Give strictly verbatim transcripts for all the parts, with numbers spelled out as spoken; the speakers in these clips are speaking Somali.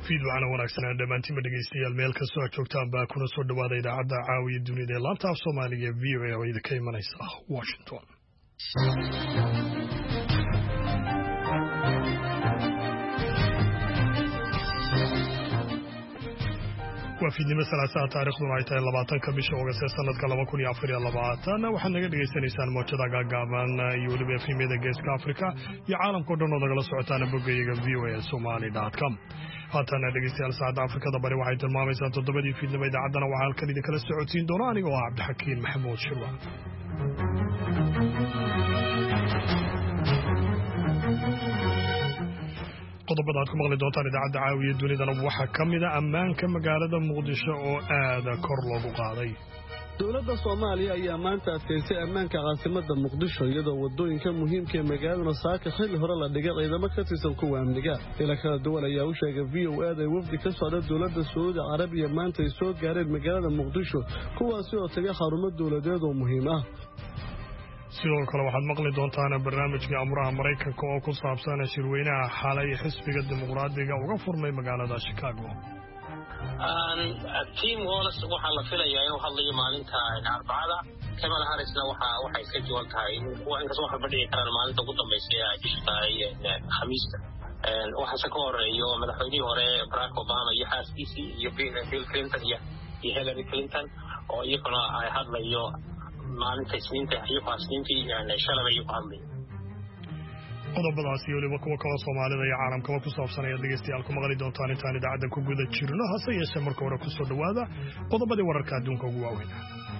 fiid waxaana wanaagsanaa dhammaantiinba dhegaystayaal meel kastoo aad joogtaan baa kuna soo dhawaada idaacadda caawiya dunida ee laanta af soomaaliga v o a oo idinka imanaysa washington waa fiidnimo salaasaha taariikhduna ay tahay labaatanka bisha oogast ee sanadka laba kun iyo afar iyo labaatan waxaad naga dhegaysanaysaan moojada gaagaaban iyo weliba efemyada geeska afrika iyo caalamkao dhan oo nagala socotaana boggayaga v o a somali dot com haatana dhegeystayaal saacadda afrikada bari waxay tilmaamaysaa toddobadii fiidnimo idaacaddana waxaa halkan idinkala socodsiin doona aniga oo ah cabdixakiin maxamuud shirwa qodobada aad ku maqli doontaan idaacadda caawiya dunidana waxaa ka mid a ammaanka magaalada muqdisho oo aada kor loogu qaaday dowladda soomaaliya ayaa maanta adkaysay ammaanka caasimadda muqdisho iyadoo waddooyinka muhiimka ee magaaladuna saaka xilli hore la dhigay ciidamo ka tirsan kuwa amniga ila kala duwan ayaa u sheegay v o a da wafdi ka socda dowladda sacuudi carabiya maanta ay soo gaareen magaalada muqdisho kuwaasi oo tagay xarumo dowladeed oo muhiim ah sidoo kale waxaad maqli doontaan barnaamijka amuraha maraykanka oo ku saabsan shirweynaha xalay xisbiga dimuqraadiga uga furmay magaalada Chicago. Tim Walz waxaa la filayaa inuu hadlayo maalinta Arbacada. Kamala Harrisna waxa waxay iska jawaab tahay in kasoo waxa badhici karaan maalinta ugu dambeysay ee bisha Khamiista. Waxa ka horeeyo madaxweynihii hore Barack Obama iyo xaaskiisii iyo Bill Clinton iyo Hillary Clinton oo iyaguna ay hadlayo maalinta isniinta iyo faasniintii yani shalay iyo hadlay qodobadaas iyo weliba kuwa kale Soomaalida iyo caalamkaba ku saabsan ayaa dhegeystayaal ku maqli doontaan intaan idaacadda ku guda jirno hase yeeshee marka hore ku soo dhawaada qodobadii wararka adduunka ugu waaweyn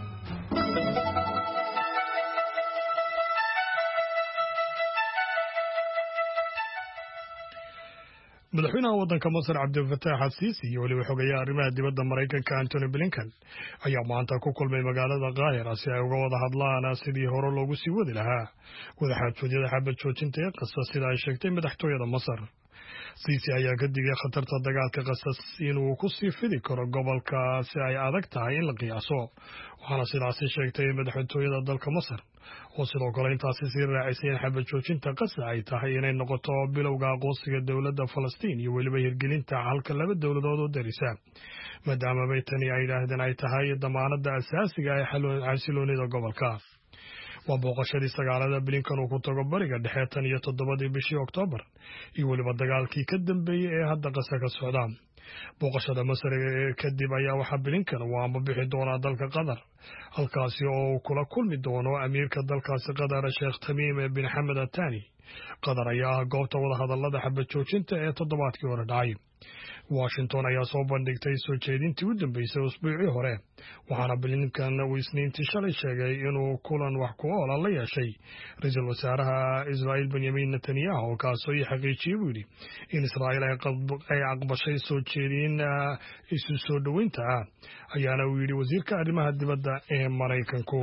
madaxweynaha waddanka Masar Cabdel Fattah al-Sisi iyo weliba xogayaha arrimaha dibadda Maraykanka Antony Blinken ayaa maanta ku kulmay magaalada Qaahira si ay uga wada hadlaan sidii hore loogu sii wadi lahaa wadaxaajoojyada xabad joojinta ee Gaza sida ay sheegtay madaxtooyada Masar. Sisi ayaa ka digay khatarta dagaalka Gaza inuu ku sii fidi karo gobolka si ay adag tahay in la qiyaaso waxaana sidaasi sheegtay madaxtooyada dalka Masar oo sidoo kale intaasi sii raacisay in xabad joojinta Gaza ay tahay inay noqoto bilowga aqoonsiga dowladda Falastiin iyo weliba hirgelinta halka laba dowladood oo darisa maadaama bay tani ay yidhaahdeen ay tahay damaanadda asaasiga ee xasiloonida gobolka. waa booqashadii sagaalada Blinken uu ku tago bariga dhexe tan iyo toddobadii bishii Oktoobar iyo weliba dagaalkii ka dambeeyay ee hadda Gaza ka socda. booqashada Masar kadib ayaa waxaa Blinken uu ama bixi doonaa dalka Qatar halkaasi oo kula kulmi doono amiirka dalkaasi Qatar Sheikh Tamim bin Hamad Al Thani. Qatar ayaa goobta wada hadallada xabad joojinta ee toddobaadkii hore dhacay. Washington ayaa soo bandhigtay soo jeedintii u dambeysay usbuucii hore waxaana Blinken uu isniintii shalay sheegay inuu kulan wax ku ool la yeeshay ra'iisul wasaaraha Israel Benjamin Netanyahu oo kaasoo xaqiijiyay buu yidhi in Israel ay aqbashay soo jeedin isu soo dhaweynta ayaana uu yidhi wasiirka arrimaha dibadda ee Maraykanku.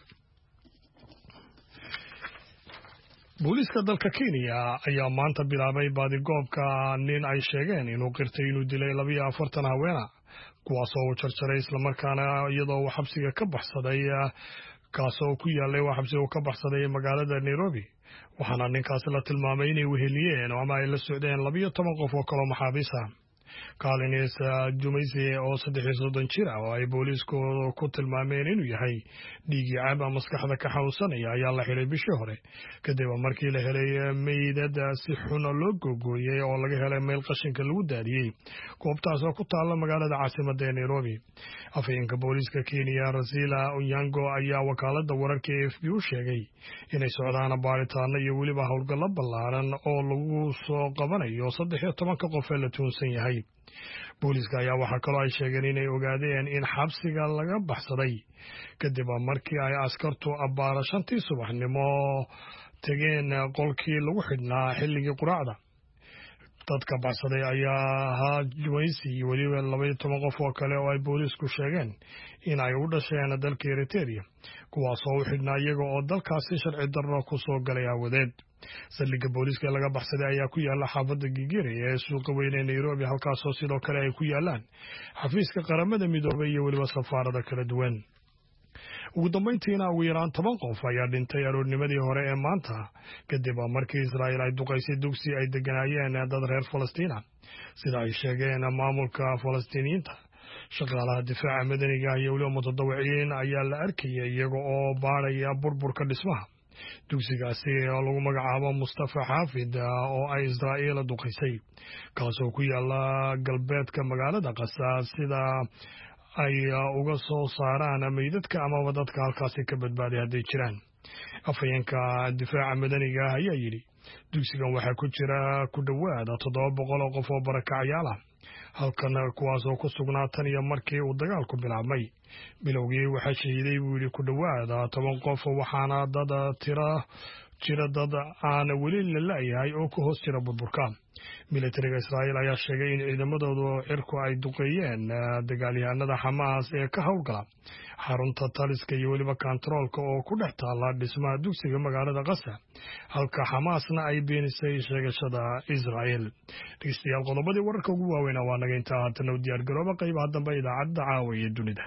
booliiska dalka Kenya ayaa maanta bilaabay baadigoobka nin ay sheegeen inuu qirtay inuu dilay laba iyo afartan haweena kuwaasoo uu jarjaray islamarkaana iyadoo uu xabsiga ka baxsaday kaasoo ku yaalay waa xabsiga ka baxsaday magaalada Nairobi waxaana ninkaasi la tilmaamay inay weheliyeen ama ay la socdeen laba iyo toban qof oo kale maxaabiis ah. Collins Jumaisi oo saddex iyo soddon jir ah oo ay booliisku ku tilmaameen inuu yahay dhiigi caab maskaxda ka xanuunsanaya ayaa la xiray bishii hore kadib markii la helay meydad si xun loo googooyay oo laga helay meel qashinka lagu daadiyay goobtaas oo ku taala magaalada caasimadda ee Nairobi. afhayeenka booliiska Kenya Rasila Onyango ayaa wakaaladda wararka A F P u sheegay inay socdaan baaritaano iyo weliba howlgallo ballaaran oo lagu soo qabanayo saddex iyo toban qof ee la tuunsan yahay. booliiska ayaa waxaa kaloo ay sheegeen inay ogaadeen in xabsiga laga baxsaday kadib markii ay askartu abbaara shantii subaxnimo tageen qolkii lagu xidhnaa xilligii quraacda. dadka baxsaday ayaa ahaa Jumaisi iyo weliba laba iyo toban qof oo kale oo ay booliisku sheegeen in ay u dhasheen dalka Eritrea kuwaasoo u xidhnaa iyaga oo dalkaasi sharci darro ku soo galay awadeed. saldhigga booliiska laga baxsaday ayaa ku yaala xaafadda Gigiri ee suuqa weyn ee Nairobi halkaasoo sidoo kale ay ku yaalaan xafiiska qaramada midoobay iyo weliba safaarada kala duwan. ugu dambeyntiina ugu yaraan toban qof ayaa dhintay aroornimadii hore ee maanta kadib markii Israa'iil ay duqaysay dugsi ay deganaayeen dad reer Falastiin ah sida ay sheegeen maamulka Falastiiniyiinta. shaqaalaha difaaca madaniga iyo weliba mutadawiciin ayaa la arkayay iyaga oo baaraya burburka dhismaha dugsigaasi oo lagu magacaabo Mustafa Xaafid oo ay Israa'iil duqaysay kaasoo ku yaala galbeedka magaalada Qasa sida ay uga soo saaraan meydadka ama dadka halkaasi ka badbaaday hadday jiraan. afhayeenka difaaca madaniga ayaa yidhi dugsigan waxaa ku jira ku dhowaad toddoba boqol oo qof oo barakacyaal ah halkan kuwaasoo ku sugnaa tan iyo markii uu dagaalku bilaabmay. bilowgii waxaa shahiiday buu yidhi ku dhowaad toban qof waxaana dad tira jira dad aan weli la la'yahay oo ku hoos jira burburka. militariga Israa'iil ayaa sheegay in ciidamadoodu cirku ay duqeeyeen dagaalyahanada Xamaas ee ka howlgala xarunta taliska iyo weliba kantaroolka oo ku dhex taala dhismaha dugsiga magaalada Qasa halka Xamaasna ay beenisay sheegashada Israa'iil. dhegeystayaal qodobadii wararka ugu waaweyn waa naga intaa haatan u diyaar garooba qaybaha dambe idaacadda caawa ee dunida.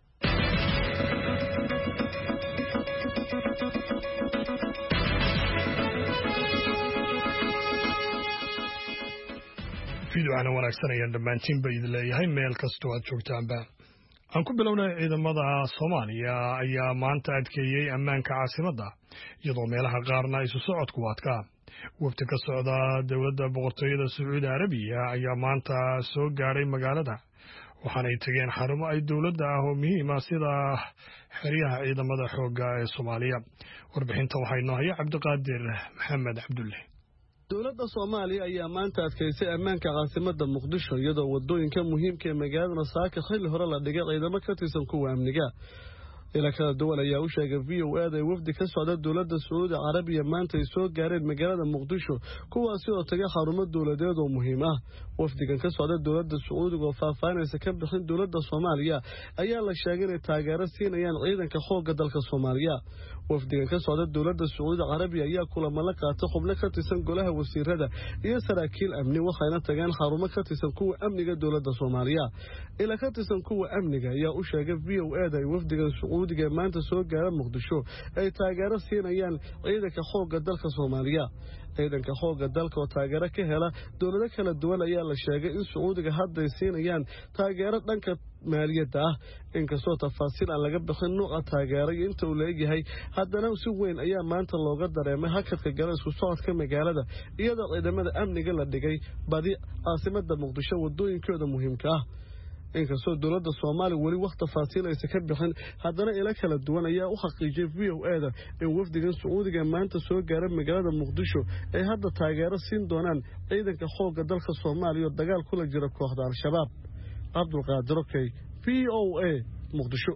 fiidwaan wanaagsan ayaan dhammaantiinba idin leeyahay meel kastoo aad joogtaanba. aan ku bilownay ciidamada Soomaaliya ayaa maanta adkeeyey ammaanka caasimadda iyadoo meelaha qaarna isu socodku adkaa. wafdi ka socda dowladda boqortooyada Sacuudi Arabiya ayaa maanta soo gaaray magaalada waxaana ay tageen xarumo ay dowladda ah oo muhiim ah sida xeryaha ciidamada xoogga ee Soomaaliya. warbixinta waxaa inoo haya Cabdiqaadir Maxamed Cabdulle. dowladda Soomaaliya ayaa maanta adkeysay ammaanka caasimadda Muqdisho iyadoo wadooyinka muhiimka ee magaalada Saaka xilli hore la dhigay ciidamo ka tirsan kuwa amniga. ila kala duwan ayaa u sheegay V O A da wafdi ka socda dowladda Sacuudi Arabiya maanta ay soo gaareen magaalada Muqdisho kuwaasi oo tagay xarumo dowladeed oo muhiim ah. wafdigan ka socda dowladda Sacuudiga oo faahfaahinaysa ka bixin dowladda Soomaaliya ayaa la sheegay inay taageero siinayaan ciidanka xoogga dalka Soomaaliya. wafdigan ka socda dowladda Sacuudi Arabiya ayaa kulamo la qaatay xubno ka tirsan golaha wasiirada iyo saraakiil amni waxayna tageen xarumo ka tirsan kuwa amniga dowladda Soomaaliya. ila ka tirsan kuwa amniga ayaa u sheegay V O A da wafdigan Sacuudiga maanta soo gaara Muqdisho ay taageero siinayaan ciidanka xoogga dalka Soomaaliya. ciidanka xoogga dalka oo taageero ka hela dowlado kala duwan ayaa la sheegay in Sacuudiga hadda ay siinayaan taageero dhanka maaliyadda ah inkastoo tafaasiil aan laga bixin nooca taageero iyo inta uu leeyahay haddana si weyn ayaa maanta looga dareemay hakadka gala isku socodka magaalada iyadoo ciidamada amniga la dhigay badi caasimadda Muqdisho wadooyinkooda muhiimka ah. inkastoo dowladda Soomaaliya weli wax tafaasiil aysan ka bixin haddana ila kala duwan ayaa u xaqiijiyay V O A da in wafdigan Sacuudiga maanta soo gaaray magaalada Muqdisho ay hadda taageero siin doonaan ciidanka xoogga dalka Soomaaliya oo dagaal kula jira kooxda Al-Shabaab. Cabdulqaadir Okey, V O A, Muqdisho.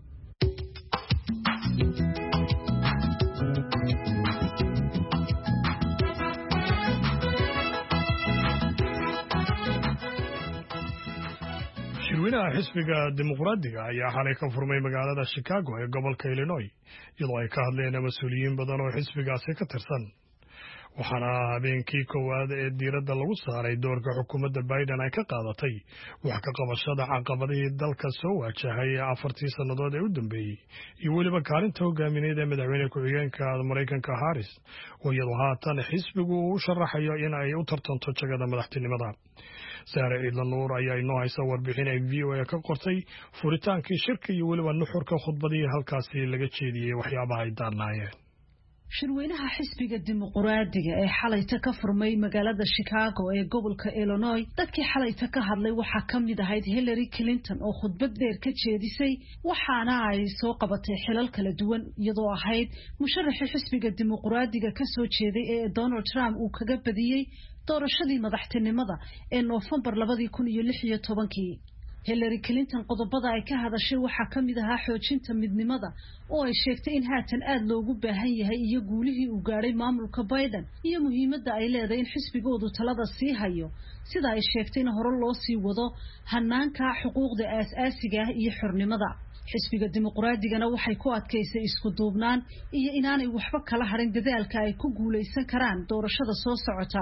shirweynaha xisbiga dimuqraadiga ayaa xalay ka furmay magaalada Chicago ee gobolka Illinois iyadoo ay ka hadleen mas'uuliyiin badan oo xisbigaasi ka tirsan. waxaana habeenkii koowaad ee diiradda lagu saaray doorka xukuumadda Biden ay ka qaadatay wax ka qabashada caqabadihii dalka soo waajahay afartii sannadood ee u dambeeyey iyo weliba kaalinta hogaamineed ee madaxweyne ku-xigeenka Mareykanka Harris oo iyadoo haatan xisbigu u sharaxayo in ay u tartanto jagada madaxtinimada. Saare Ciidlan Nuur ayaa inoo haysa warbixin ay V O A ka qortay furitaankii shirka iyo weliba nuxurka khudbadii halkaasi laga jeediyey waxyaabaha ay daarnaayeen. shirweynaha xisbiga dimuqraadiga ee xalayta ka furmay magaalada Chicago ee gobolka Illinois dadkii xalayta ka hadlay waxaa ka mid ahayd Hillary Clinton oo khudbad dheer ka jeedisay waxaana ay soo qabatay xilal kala duwan iyadoo ahayd musharaxa xisbiga dimuqraadiga ka soo jeeday ee Donald Trump uu kaga badiyay doorashadii madaxtinimada ee November labada kun iyo lix iyo tobankii. Hillary Clinton qodobada ay ka hadashay waxaa ka mid ahaa xoojinta midnimada oo ay sheegtay in haatan aad loogu baahan yahay iyo guulihii uu gaaray maamulka Biden iyo muhiimadda ay leedahay in xisbigoodu talada sii hayo sida ay sheegtay in hore loo sii wado hanaanka xuquuqda aasaasiga ah iyo xornimada. xisbiga dimuqraadigana waxay ku adkaysay isku duubnaan iyo inaanay waxba kala harin dadaalka ay ku guuleysan karaan doorashada soo socota.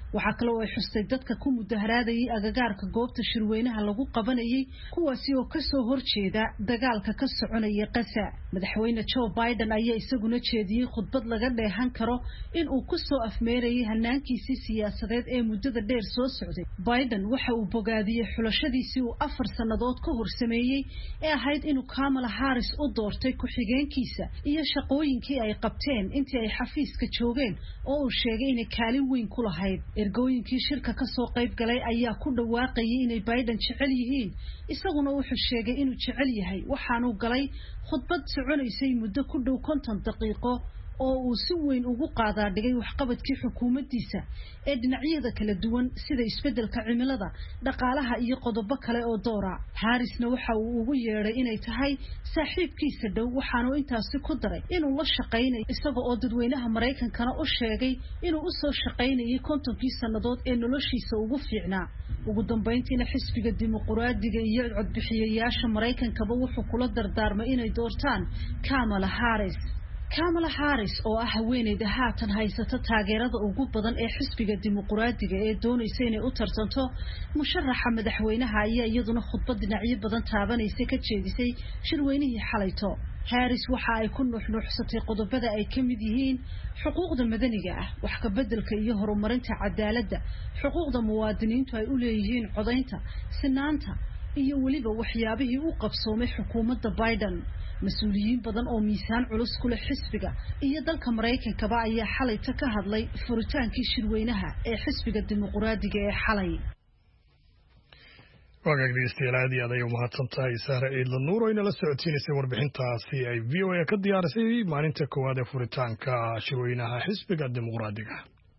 waxaa kale oo ay xustay dadka ku mudaharaadayay agagaarka goobta shirweynaha lagu qabanayay kuwaasi oo kasoo horjeeda dagaalka ka soconaya Gaza. Madaxweyne Joe Biden ayaa isaguna jeediyay khudbad laga dheehan karo in uu ku soo afmeerayay hanaankiisii siyaasadeed ee muddada dheer soo socday. Biden waxa uu bogaadiyay xulashadiisii uu afar sannadood ka hor sameeyay ee ahayd inuu Kamala Harris u doortay ku-xigeenkiisa iyo shaqooyinkii ay qabteen intii ay xafiiska joogeen oo uu sheegay inay kaalin weyn ku lahayd. Ergooyinkii shirka ka soo qayb galay ayaa ku dhawaaqayay inay Biden jecel yihiin, isaguna wuxuu sheegay inuu jecel yahay waxaanu galay khudbad soconaysay muddo ku dhow konton daqiiqo oo uu si weyn ugu qaadaa dhigay waxqabadkii xukuumaddiisa ee dhinacyada kala duwan sida isbeddelka cimilada, dhaqaalaha iyo qodobo kale oo doora. Harrisna waxa uu ugu yeeray inay tahay saaxiibkiisa dhow, waxaanu intaasi ku daray inuu la shaqaynayo isaga oo dadweynaha Mareykankana u sheegay inuu u soo shaqaynayay kontonkii sannadood ee noloshiisa ugu fiicnaa. ugu dambeyntiina xisbiga dimuqraadiga iyo codbixiyayaasha Mareykankaba wuxuu kula dardaarmay inay doortaan Kamala Harris. Kamala Harris oo ah haweeneyda haatan haysata taageerada ugu badan ee xisbiga dimuqraadiga ee doonaysa inay u tartanto musharaxa madaxweynaha ayaa iyaduna khudbad dhinacyo badan taabanaysa ka jeedisay shirweynihii xalayto. Harris waxa ay ku nuuxnuuxsatay qodobada ay ka mid yihiin xuquuqda madaniga ah, wax ka beddelka iyo horumarinta cadaaladda, xuquuqda muwaadiniintu ay u leeyihiin codaynta, sinaanta iyo weliba waxyaabihii u qabsoomay xukuumadda Biden. Mas'uuliyiin badan oo miisaan culus ku leh xisbiga iyo dalka Mareykankaba ayaa xalayta ka hadlay furitaankii shirweynaha ee xisbiga dimuqraadiga ee xalay. wagaagdiistayaal aad iyo aad ayay u mahadsantahay Sahra Ciidla Nuur oo inala socodsiinaysay warbixintaasi ay V O A ka diyaarisay maalinta koowaad ee furitaanka shirweynaha xisbiga dimuqraadiga.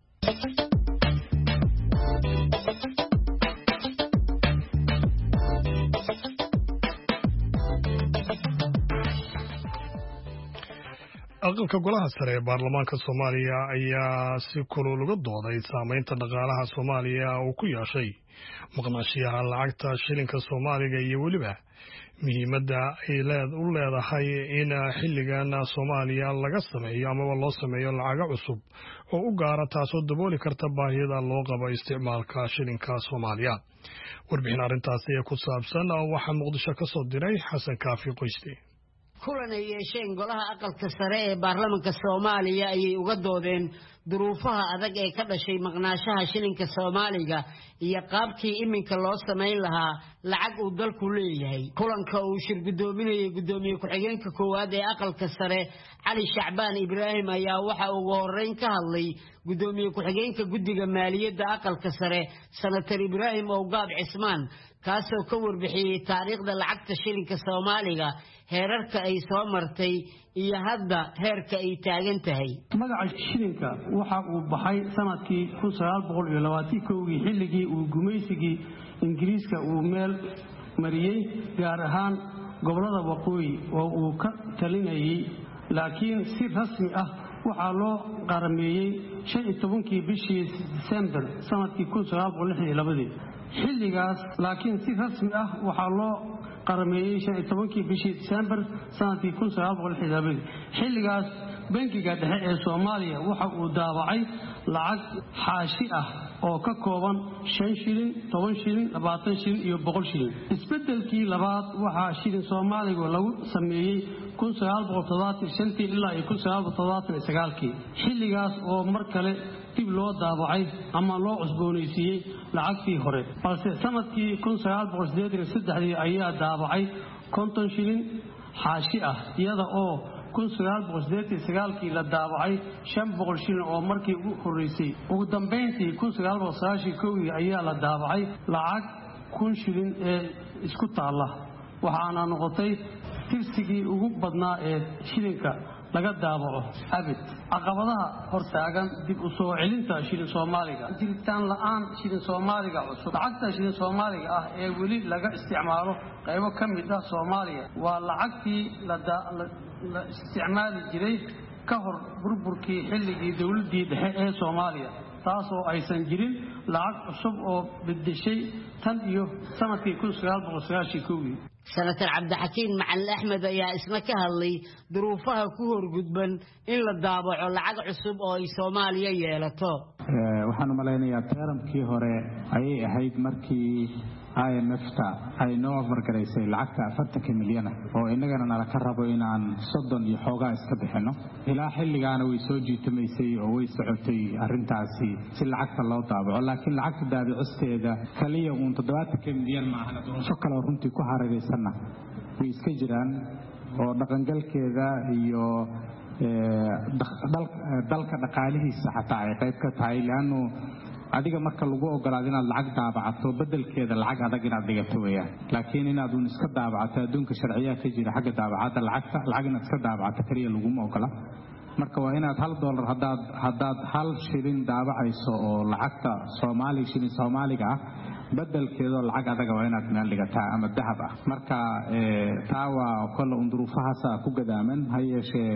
aqalka golaha sare ee baarlamaanka Soomaaliya ayaa si kulul uga dooday saameynta dhaqaalaha Soomaaliya uu ku yeeshay maqnaanshiyaha lacagta shilinka Soomaaliga iyo weliba muhiimadda ay u leedahay in xilligan Soomaaliya laga sameeyo ama loo sameeyo lacago cusub oo u gaara taasoo dabooli karta baahida loo qabo isticmaalka shilinka Soomaaliya. warbixin arrintaasi ku saabsan waxaa Muqdisho ka soo diray Xasan Kaafi Qoyste. kulan ay yeesheen golaha aqalka sare ee baarlamaanka Soomaaliya ayay uga doodeen duruufaha adag ee ka dhashay maqnaanshaha shilinka Soomaaliga iyo qaabkii iminka loo sameyn lahaa lacag uu dalku leeyahay. kulanka uu shir gudoominayay gudoomiye ku-xigeenka koowaad ee aqalka sare Cali Shacbaan Ibraahim ayaa waxa uu ugu horeyn ka hadlay gudoomiye ku-xigeenka guddiga maaliyadda aqalka sare Senator Ibraahim Owgaab Cismaan kaasoo ka warbixiyay taariikhda lacagta shilinka Soomaaliga, heerarka ay soo martay iyo hadda heerka ay taagan tahay. magaca shilinka waxa uu baxay sanadkii kun sagaal boqol iyo labaatan iyo kow xilligii uu gumaysigii Ingiriiska uu meel mariyay gaar ahaan gobolada waqooyi oo uu ka talinayay, laakiin si rasmi ah waxa loo qarameeyay shan iyo tobankii bishii December sanadkii kun sagaal boqol lixdan iyo laba. xilligaas laakiin si rasmi ah waxa loo qarameeyay shan iyo tobankii bishii December sanadkii kun sagaal boqol lixdan iyo laba. xilligaas bankiga dhexe ee Soomaaliya waxa uu daabacay lacag xaashi ah oo ka kooban shan shilin, toban shilin, labaatan shilin iyo boqol shilin. isbedelkii labaad waxa shilin Soomaaliga lagu sameeyay kun sagaal boqol toddobaatan iyo shan ilaa kun sagaal boqol toddobaatan iyo sagaal. xilligaas oo mar kale dib loo daabacay ama loo cusboonaysiiyay lacagtii hore, balse sanadkii kun sagaal boqol siddeetan iyo saddex ayaa daabacay konton shilin xaashi ah, iyada oo kun sagaal boqol siddeetan iyo sagaal la daabacay shan boqol shilin oo markii ugu horeysay. ugu dambeyntii kun sagaal boqol sagaashan iyo kow ayaa la daabacay lacag kun shilin ee isku taala, waxaana noqotay tirsigii ugu badnaa ee shilinka laga daabaco abid. caqabadaha hortaagan dib u soo celinta shilin Soomaaliga, jiritaan la'aan shilin Soomaaliga cusub. lacagta shilin Soomaaliga ah ee weli laga isticmaalo qaybo ka mid ah Soomaaliya waa lacagtii la isticmaali jiray ka hor burburkii xilligii dawladdii dhexe ee Soomaaliya, taasoo aysan jirin lacag cusub oo bedeshay tan iyo sanadkii kun sagaal boqol sagaashan iyo kow. Senator Cabdixakiin Macalin Axmed ayaa isna ka hadlay duruufaha ku horgudban in la daabaco lacag cusub oo ay Soomaaliya yeelato. waxaan u malaynayaa teeramkii hore ayay ahayd markii I M F-ta ay noo afargaraysay lacagta afartanka milyan oo innagana nala ka rabo inaan soddon iyo xoogaa iska bixinno ilaa xilligaana way soo jiitamaysay oo way socotay arrintaasi si lacagta loo daabaco laakiin lacagta daabicisteeda kaliya uun toddobaatanka milyan maahana doorasho kaleo runtii ku hareeraysanna way iska jiraan oo dhaqangalkeeda iyo dalka dhaqaalihiisa xataa ay qayb ka tahay leannu adiga marka lagu ogolaado inaad lacag daabacato bedelkeeda lacag adag inaad dhigato weeyaan laakiin inaad uun iska daabacato adduunka sharciyaa ka jira xagga daabacadda lacagta lacag inaad iska daabacato kaliya laguma ogola marka waa inaad hal dollar haddaad haddaad hal shilin daabacayso oo lacagta soomaaliga shilin soomaaliga ah bedelkeedoo lacag adaga waa inaad meel dhigataa ama dahab ah marka taa waa kolle un duruufahaasa ku gadaaman ha yeeshee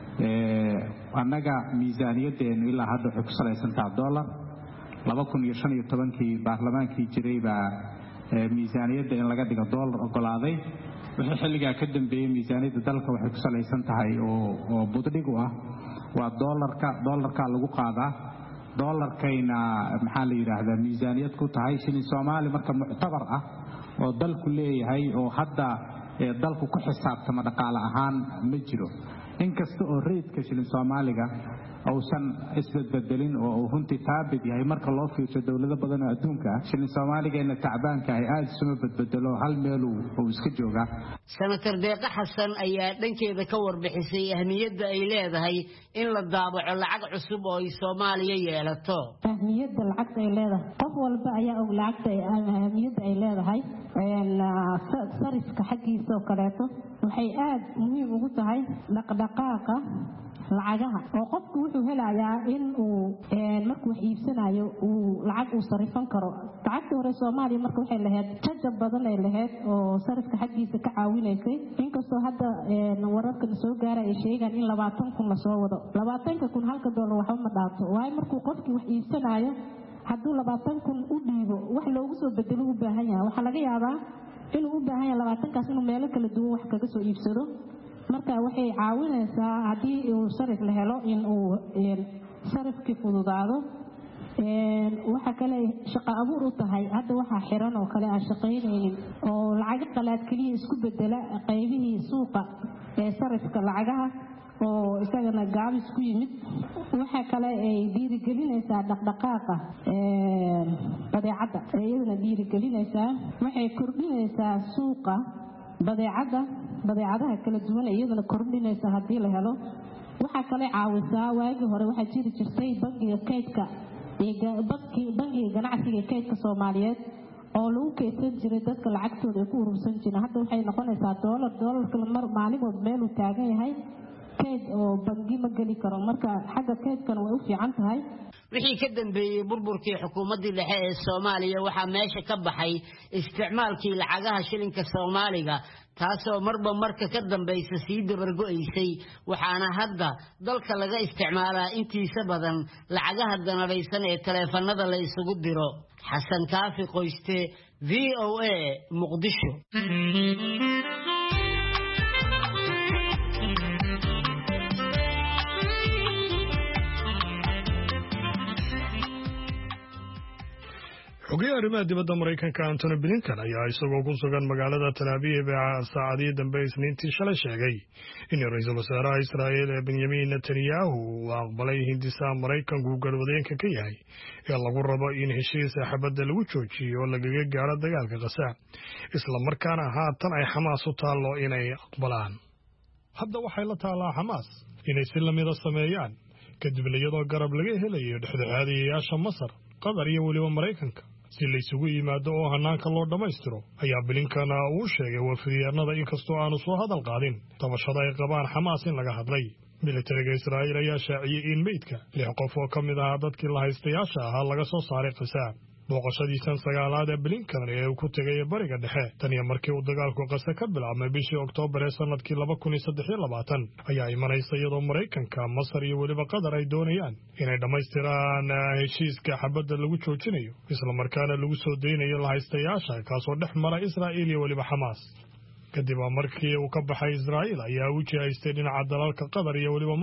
annaga miisaaniyaddeenu ilaa hadda waxay ku salaysantaha dollar laba kun iyo shan iyo tobankii baarlamaankii jiray baa miisaaniyadda in laga dhigo dollar ogolaaday wixii xilligaa ka dambeeyey miisaaniyadda dalka waxay ku salaysan tahay oo buddhig u ah waa dollarka dollarkaa lagu qaadaa dollarkayna maxaa la yidhaahdaa miisaaniyad ku tahay shilin soomaali marka muctabar ah oo dalku leeyahay oo hadda dalku ku xisaabtama dhaqaale ahaan ma jiro inkasta oo reydka shilin soomaaliga uusan isbedbedelin oo uu runtii taabid yahay marka loo fiirsho dowlado badan oo adduunka ah shilin soomaaligeena tacbaanka ah aad isuma bedbedelo hal meel uu iska joogaa senator deeqa xasan ayaa dhankeeda ka warbixisay ahmiyadda ay leedahay in la daabaco lacag cusub oo ay Soomaaliya yeelato ahmiyadda lacagta ay leedahay qof walba ayaa og lacagta ahmiyadda ay leedahay een sarifka xaqiisa oo kaleeto waxay aad muhiim ugu tahay dhaqdhaqaaqa lacagaha oo qofku wuxuu helayaa in uu een markuu wax iibsanayo uu lacag uu sarifan karo lacagta hore Soomaaliya marka waxay lahayd jajab badan ay lahayd oo sarifka xaqiisa ka caawinaysay inkastoo hadda een wararka soo gaaray ay sheegaan in labaatan kun la soo wado labaatan kun halka dollar waxa ma dhaafto waay markuu qofkii wax iibsanayo hadduu labaatan kun u dhiibo wax loogu soo bedelo u baahan yahay waxa laga yaabaa inuu u baahan yahay labaatan kaas inuu meel kala duwan wax kaga soo iibsado marka waxay caawinaysaa hadii uu sarif la helo in uu sarifki fududaado een waxa kale shaqo abuur u tahay hadda waxa xiran oo kale aan shaqeynaynin oo lacag qalaad kaliya isku bedela qaybihii suuqa ee sarifka lacagaha oo isagana gaabis ku yimid waxa kale ay dhiirigelinaysaa dhaqdhaqaaqa ee badeecada ayadana dhiirigelinaysaa waxay kordhinaysaa suuqa badeecada badeecadaha kala duwan iyadana kordhinaysa hadii la helo waxa kale caawisaa waagi hore waxa jiri jirtay bangiga kaydka ee bangiga ganacsiga kaydka Soomaaliyeed oo lagu kaydsan jiray dadka lacagtooda ku urursan jireen hadda waxay noqonaysaa dollar dollarka mar maalimood meel uu taagan yahay kayd oo bangi ma gali karo marka xagga kaydkana way u fiican tahay wixii ka dambeeyay burburkii xukuumadda dhexe ee Soomaaliya waxa meesha ka baxay isticmaalkii lacagaha shilinka Soomaaliga taasoo marba marka ka dambaysa sii dabargo'aysay waxaana hadda dalka laga isticmaalaa intiisa badan lacagaha danabaysan ee taleefanada la isugu diro xasan kaafi qoyste V O A Muqdisho xogayaha arrimaha dibadda Mareykanka Antony Blinken ayaa isagoo ku sugan magaalada Tel Aviv saacadii dambe Isniintii shalay sheegay in ra'iisul wasaaraha Israa'iil Benjamin Netanyahu uu aqbalay hindisaha Mareykanku galwadeenka ka yahay ee lagu rabo in heshiiska xabadda lagu joojiyo oo lagaga gaaro dagaalka Gaza isla markaana haatan ay Xamaas u taalo inay aqbalaan hadda waxay la taalaa Xamaas inay si lamida sameeyaan kadib iyadoo garab laga helayo dhexdhexaadiyayaasha Masar Qatar iyo waliba Mareykanka si la isugu yimaado oo hanaanka loo dhamaystiro ayaa Blinken uu sheegay wafdiyaanada inkastoo aanu soo hadal qaadin tabashada ay qabaan Xamaas in laga hadlay militariga Israa'iil ayaa shaaciyay in meydka lix qof oo ka mid ah dadkii la haystayaasha ahaa laga soo saaray Gaza booqashadiisan sagaalaad ee Blinken ee uu ku tagay bariga dhexe tan iyo markii uu dagaalku Gaza ka bilaabmay bishii Oktoobar ee sanadkii laba kun iyo saddex iyo labaatan ayaa imanaysa iyadoo Mareykanka Masar iyo waliba Qatar ay doonayaan inay dhamaystiraan heshiiska xabadda lagu joojinayo isla markaana lagu soo deynayo la haystayaasha kaasoo dhex mara Israa'iil iyo waliba Xamaas kadib markii uu ka baxay Israa'iil ayaa uu jihaystay dhinaca dalalka Qatar iyo waliba Masar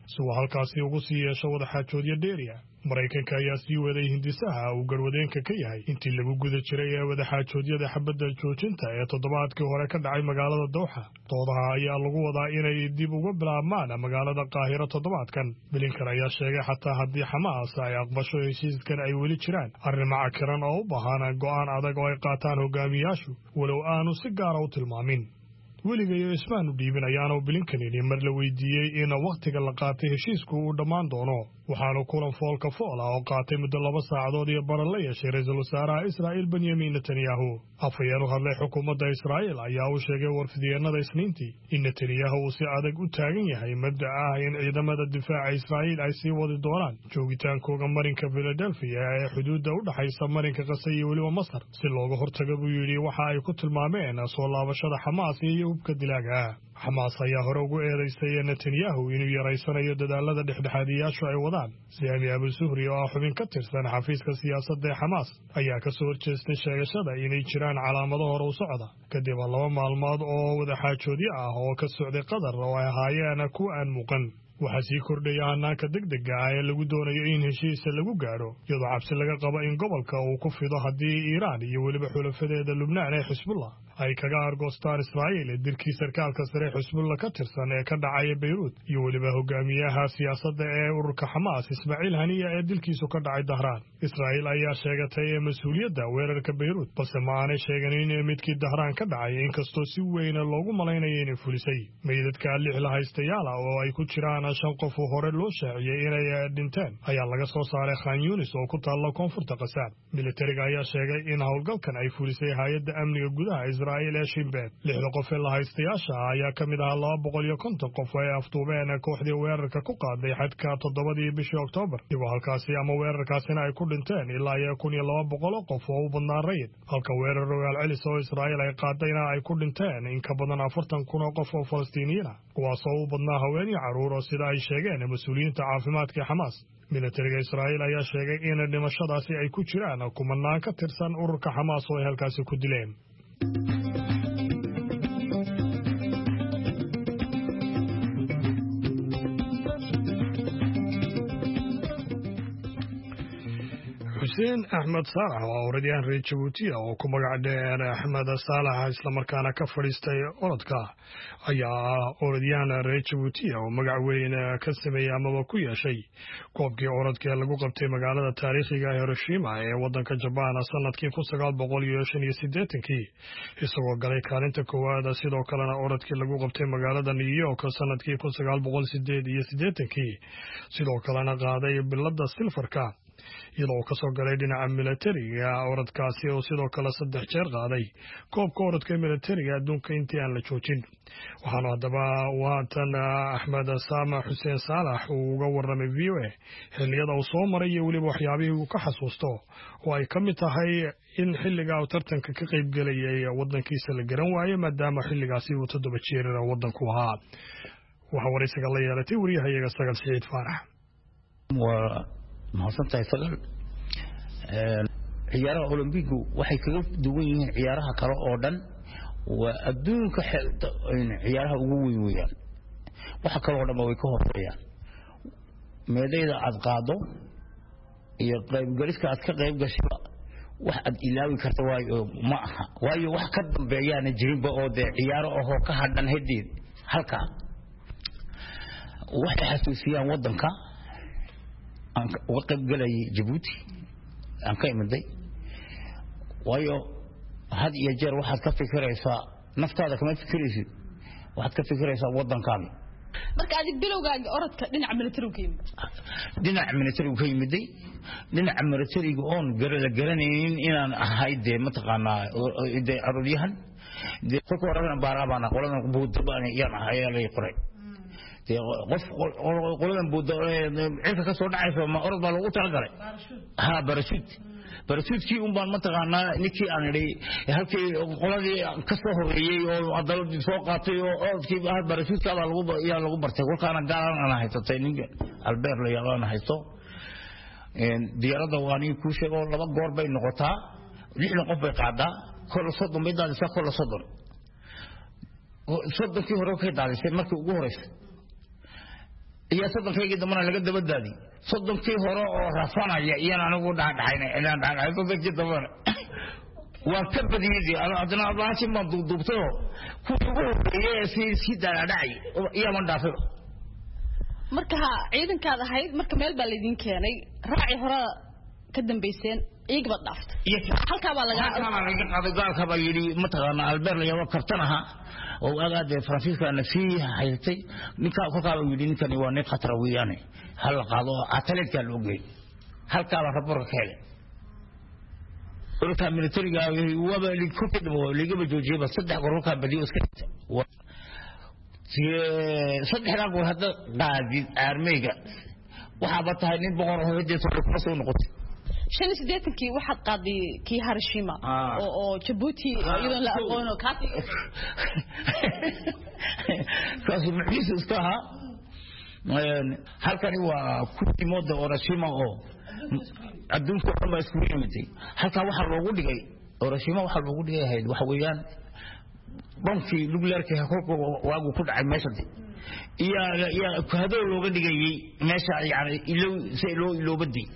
si uu halkaasi ugu sii yeesho wadaxaajoodyo dheeriya. Maraykanka ayaa sii waday hindisaha uu garwadeenka ka yahay intii lagu guda jiray ee wadaxaajoodyada xabadda joojinta ee toddobaadkii hore ka dhacay magaalada Dooxa. Doodaha ayaa lagu wadaa inay dib uga bilaabmaan magaalada Qaahiro toddobaadkan. Blinken ayaa sheegay xataa haddii Xamaas ay aqbasho heshiiskan ay weli jiraan arrimo cakiran oo u baahan go'aan adag oo ay qaataan hogaamiyaashu, walow aanu si gaar ah u tilmaamin. weligayo ismaanu dhiibin ayaanu Blinken mar la weydiiyey in waqtiga la qaatay heshiisku uu dhammaan doono. waxaanu kulan foolka fool ah oo qaatay muddo laba saacadood iyo baran la yeeshay ra'iisul wasaaraha Israa'iil Benjamin Netanyahu. Afhayeen u hadlay xukuumadda Israa'iil ayaa u sheegay warfidiyeenada Isniintii in Netanyahu uu si adag u taagan yahay mabda'a ah in ciidamada difaaca Israa'iil ay sii wadi doonaan joogitaankooda marinka Philadelphia ee xuduudda u dhaxaysa marinka Gaza iyo weliba Masar si looga hortago buu yidhi waxa ay ku tilmaameen soo laabashada Xamaas iyo hubka dilaaga. Xamaas ayaa hore ugu eedeysay Netanyahu inuu yaraysanayo dadaalada dhexdhexaadiyaashu ay wadaan. Sami Abu Zuhri oo xubin ka tirsan xafiiska siyaasadda ee Xamaas ayaa ka soo horjeestay sheegashada inay jiraan calaamado hore u socda kadib laba maalmood oo wadaxaajoodyo ah oo ka socday Qatar oo ay ahaayeen kuwa aan muuqan. waxaa sii kordhaya hanaanka degdega ah ee lagu doonayo in heshiis lagu gaaro iyadoo cabsi laga qabo in gobolka uu ku fido haddii Iiraan iyo weliba xulafadeeda Lubnaan ee Xisbullah ay kaga argoostaan Israa'iil dilkii sarkaalka sare Xisbullah ka tirsan ee ka dhacay Beirut iyo weliba hogaamiyaha siyaasadda ee ururka Xamaas Ismaaciil Haniya ee dilkiisu ka dhacay Dahraan. Israa'iil ayaa sheegatay mas'uuliyadda weerarka Beirut balse ma aanay sheeganin in midkii Dahraan ka dhacay inkastoo si weyn loogu malaynayo inay fulisay. meydadka lix la haystayaal oo ay ku jiraan shan qof oo hore loo shaaciyay inay dhinteen ayaa laga soo saaray Khan Yunis oo ku taalla koonfurta Gaza. Militariga ayaa sheegay in howlgalkan ay fulisay hay'adda amniga gudaha Israa'iil ee Shin Bet. lixda qof ee la haystayaasha ayaa ka mid ah laba boqol iyo konton qof oo ay afduubeen kooxdii weerarka ku qaaday xadka toddobadii bishii Oktoobar. Iyagoo halkaasi ama weerarkaasina ay ku dhinteen ilaa iyo kun iyo laba boqol oo qof oo u badnaa rayid. Halka weerar rogaal celis oo Israa'iil ay qaadayna ay ku dhinteen in ka badan afartan kun oo qof oo Falastiiniyiin ah kuwaasoo u badnaa haween iyo carruur oo sida ay sheegeen mas'uuliyiinta caafimaadka Xamaas. Militariga Israa'iil ayaa sheegay in dhimashadaasi ay ku jiraan kumanaan ka tirsan ururka Xamaas oo ay halkaasi ku dileen. Xuseen Axmed Saalax oo orodyahan reer Jabuuti oo ku magac dheer Axmed Saalax isla markaana ka fadhiistay orodka ayaa orodyahan reer Jabuuti oo magac weyn ka sameeyay amaba ku yeeshay koobkii orodka ee lagu qabtay magaalada taariikhiga ah Hiroshima ee wadanka Japan sanadkii kun sagaal boqol iyo shan iyo siddeetankii isagoo galay kaalinta koowaad sidoo kalena orodkii lagu qabtay magaalada New York sanadkii kun sagaal boqol siddeed iyo siddeetankii sidoo kalena qaaday biladda silfarka iyadoo ka soo galay dhinaca militariga orodkaasi oo sidoo kale saddex jeer qaaday koobka orodka militariga adduunka intii aan la joojin. waxaana haddaba waatan Axmed Saama Xuseen Saalax uu uga warramay V O A xilliyada uu soo maray iyo weliba waxyaabihii uu ka xasuusto oo ay ka mid tahay in xilligaa uu tartanka ka qayb gelayay waddankiisa la garan waayey maadaama xilligaasi uu toddoba jeer waddanku ahaa. waxaa waraysiga la yeelatay wariyahayaga Sagal Siciid Faarax. mahadsantahay Sagal. ciyaaraha Olympigu waxay kaga duwan yihiin ciyaaraha kale oo dhan waa adduunka ciyaaraha ugu weyn weeyaan. waxa kale oo dhan way ka horeeyaan meedayda aad qaado iyo qaybgaliska aad ka qayb gashay wax aad ilaawi karto waayo ma aha waayo wax ka dambeeyana jirinba oo de ciyaaro oo ka hadhan hedeed halka waxa xasuusiyaan wadanka aan uga qayb galay Djibouti aan ka imiday waayo had iyo jeer waxaad ka fikiraysaa naftaada kama fikiraysid waxaad ka fikiraysaa wadankaaga marka aad bilowgaaga orodka dhinaca militariga yimid dhinaca militariga yimid dhinaca militariga oon garala garanaynin inaan ahayd ma taqaanaa ide arodiyahan de ku qorana baarabana qoladan buudabaan yaan ahaayay qoray qof qoladan buudabaan ka soo dhacayso ma orod baa lagu talagalay ha barashut barashudkii un baan ma taqaanaa ninkii aan idhi halkii qoladii ka soo horeeyay oo adalad soo qaatay oo orodkii ah barashudka baa lagu yaa lagu bartay kolkaana gaalan aan haystay ninka Albert la yaqaan haysto een diyaarada waani ku sheego laba goor bay noqotaa lixda qof bay qaadaa kol soddon bay daadisay kol soddon soddonkii hore ka daadisay markii ugu horeysay iyo sodonkeygii dambana laga dabadaadi sodonkii hore oo rafanaya iyana anigu dhaadhaxayna inaan dhaadhaxay sodonkii dambana waa ka badiyay adana abaasi ma duubto ku ugu horeeyay si si dhaadhaxay iyo man dhaafay marka ciidankaad ahayd marka meel baa leedin keenay raaci hore ka dambeyseen iyaga dhaafta halka baa laga qaaday gaalka baa yiri mataqaana Albert la yaabo kartanaha oo agaad Francisco nafsi haytay ninka ka qaado yiri ninkani waa nin khatar weeyane hal qaado atleetka loo geey halka baa raborka kale urta militariga waba li ku fidmo liga joojiyay saddex gorka badiyo iska saddex lagu hada qaadid armeyga waxa ba tahay nin boqor oo hada soo soo noqotay shan iyo siddeetankii waxaad qaaday kii Hiroshima oo oo Djibouti iyadoo la aqoon oo kaati kaasi maxis iska ha halkani waa ku timooda Hiroshima oo adduunka oo dhan isku yimaatay halka waxa loogu dhigay Hiroshima waxa loogu dhigay hayd waxa weeyaan banki nuclearka halka waagu ku dhacay meeshadii iyo iyo hado looga dhigay meesha yaani ilo si loo iloobaday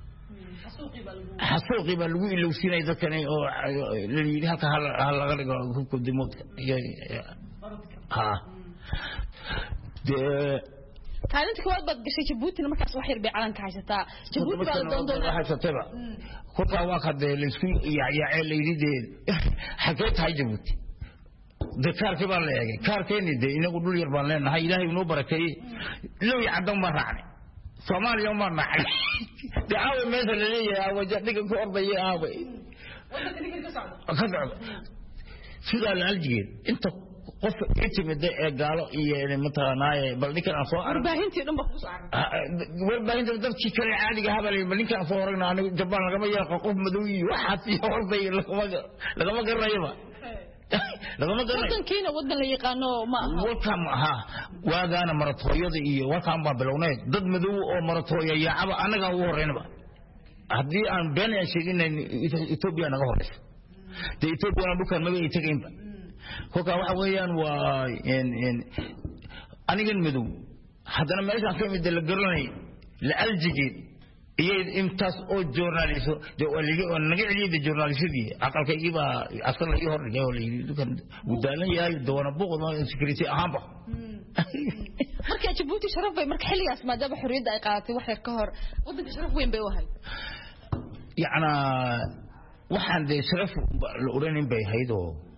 xasuuqi baa lagu ilowsinay dadkan oo la yiri halka hal laga dhigo ku dimoodka ha de kaalinta koowaad baad gashay Djibouti markaas wax yar bay calanka haysataa Djibouti baa doon doon haysataa kulka waa ka de isku yaacay la yiri xageed hay Djibouti de kaarkii baa la eegay kaarkeeni de inagu dhul yar baan leenahay Ilaahay inoo barakeeyay loo yacadan ma raacnay Soomaaliya ma raacay daawo meesha la leeyahay wajadiga ku ordayay aaway ka socdo sida la aljigeed inta qof intimida ee gaalo iyo mataqaanaaye bal ninkan soo arbaahintii dhanba ku saaran warbaahinta dadkii kale caadiga habalay bal ninkan soo oragna anigu jabaan laga ma yaaqo qof madow iyo waxa si orday laga laga garayba laga garayba wadankiina wadan la yaqaano ma wadan ha waagaana maratooyada iyo wadan baa bilowneed dad madow oo maratooya yaacaba anaga ugu horeynaba hadii aan been ay sheegin Ethiopia naga horeysa de Ethiopia dhulkan ma ay tagaynba koka waxa weeyaan waa in in aniga madow hadana meesha ka mid la garanay la aljigid iyo intaas oo journalisto de waliga oo naga ciliyada journalistadii aqalkayga ba asal iyo hor dhigay oo leeyahay dukan wadaalan yahay doona boqod oo security ahaanba marka Djibouti sharaf bay marka xiligaas maadaama xorriyadda ay qaadatay wax yar ka hor wadanka sharaf weyn bay u ahayd yaana waxaan de sharaf la oranay bay haydo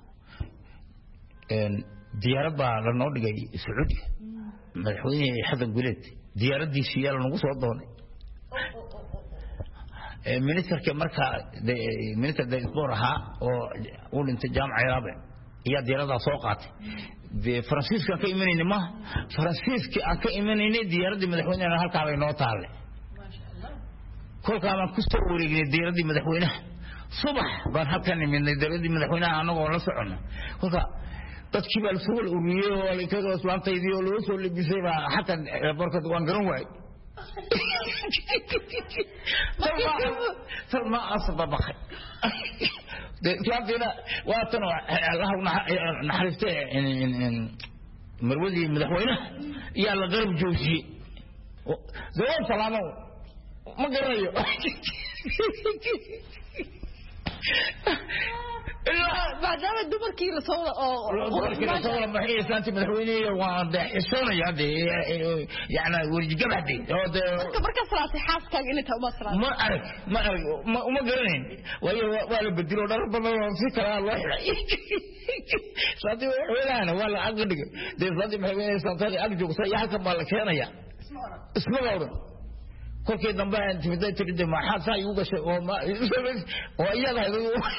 een diyaarad baa la noo dhigay Sacuudiga madaxweyne Xasan Guleed diyaaradiisa yaa lagu soo doonay ee ministerka marka minister de isbooraha oo uu dhintay jaamacada Yaabe iyo diyaarada soo qaatay de Francisco ka imanayna ma Francisco ka imanayna diyaaradii madaxweynaha halka ay noo taale kolka ma ku soo wareegay diyaaradii madaxweynaha subax baan halkan imanay diyaaradii madaxweynaha anagoo la socono kolka dadkii baa soo ururiyay oo la kaga islaantaydi oo loo soo labisay baa xataa barkad waan garan waay ma asba baxay de islaantayda waa tan Allah naxariistay in in marwadii madaxweynaha yaa la garab joojiyay zawad salaamo ma garanayo بعدها دمركي لصولة أو دمركي لصولة بحي إسلامتي مدحويني وعند حسونة يعني يعني ورجع بعدي كبرك صلاة حاسك قلتها وما صلاة ما أعرف ما أعرف ما وما قرنين وهي ولا بدلوا ربنا وفكر الله صلاة ولا أنا ولا عقدك ده صلاة محبين صلاة أرجو صيحة كمال كيانا يا اسمه غورا كل دم بقى أنت بدأت تريد ما حد سايوك شيء وما ويا ذا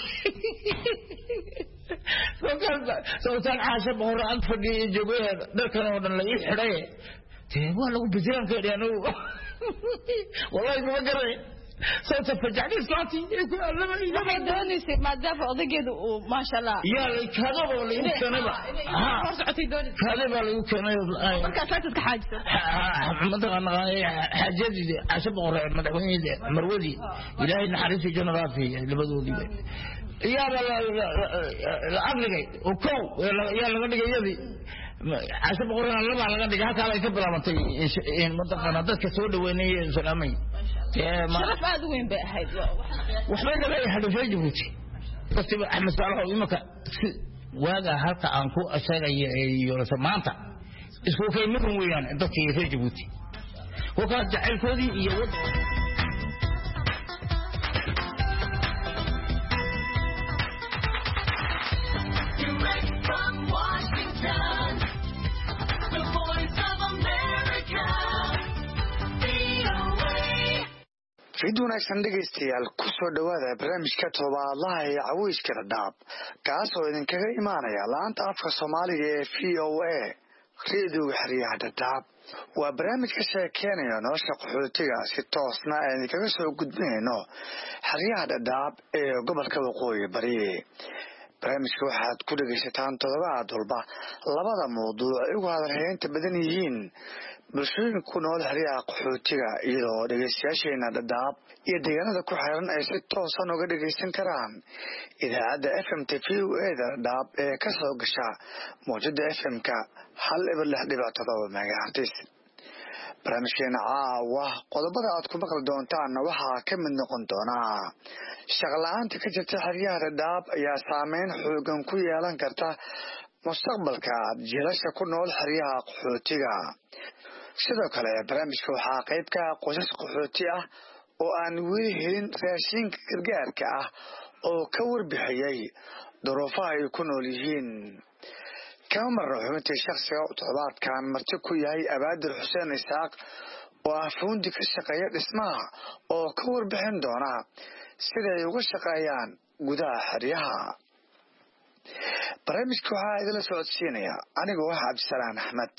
فكان سوتان عاشب هو أنت فدي جبهة ده كانوا ولا يحرق تبغى لو بزيان كده أنا والله ما قرأ صوت فجعني صوتي يقول أنا ما يدري ما يدري سي ما دافع ضجد وما شاء الله يا كذا ولا يمكن بقى ها كذا ولا يمكن ما كانت حاجة مثلا أنا حاجتي عشان أقرأ مدعوين مروزي إلهي نحرسي جنراتي اللي بدو دي يا لا لا لا أغلق وكو يا لا غدق يدي عشان بقولنا لما على قد جهات على يكبر على منطقة منطقة نادت كسود ويني سلامي شرف هذا وين بقى هيدا وحنا بقى حد في جيبوتي بس أحمد صالح ويمك واجا هالك أنكو أشياء يورث مانتا اسمه في منهم ويان أنت في جيبوتي وكان جعل كودي يود fid wanaagsan dhegaystayaal ku soo dhawaada barnaamijka todobaadlaha ee caweyska dhadhaab kaasoo idinkaga imaanaya laanta afka soomaaliga ee v o a reediyoga xeryaha dhadhaab waa barnaamij ka sheekeynaya nolosha qaxootiga si toosna aan idinkaga soo gudbinayno xeryaha dhadhaab ee gobolka waqooyi bari barnaamijka waxaad ku dhegaysataan toddobaad walba labada mawduuc ay ugu hadalhaynta badan yihiin bulshooyinka ku nool xeryaha qaxootiga iyadoo dhegaystayaasheena dhadhaab iyo deegaanada ku xiran ay si toosan uga dhegaysan karaan idaacadda f m t v o eda dhadhaab ee ka soo gasha mawjada f m-ka hal ibar lix dhibic todoba megahertis barnaamijkeena caawa qodobada aad ku maqli doontaanna waxaa ka mid noqon doonaa shaqla-aanta ka jirta xeryaha dhadhaab ayaa saameyn xoogan ku yeelan karta mustaqbalka jiilasha ku nool xeryaha qaxootiga sidoo kale barnaamijka waxaa qayb ka ah qoysas qaxooti ah oo aan weli helin raashinka gargaarka ah oo ka warbixiyey duruufaha ay ku nool yihiin kama marno xubintii shakhsiga toddobaadkan marti ku yahay abaadir xuseen isaaq oo ah fuundi ka shaqeeya dhismaha oo ka warbixin doona siday uga shaqeeyaan gudaha xeryaha barnaamijka waxaa idinla socodsiinaya anigoo ah cabdisalaan axmed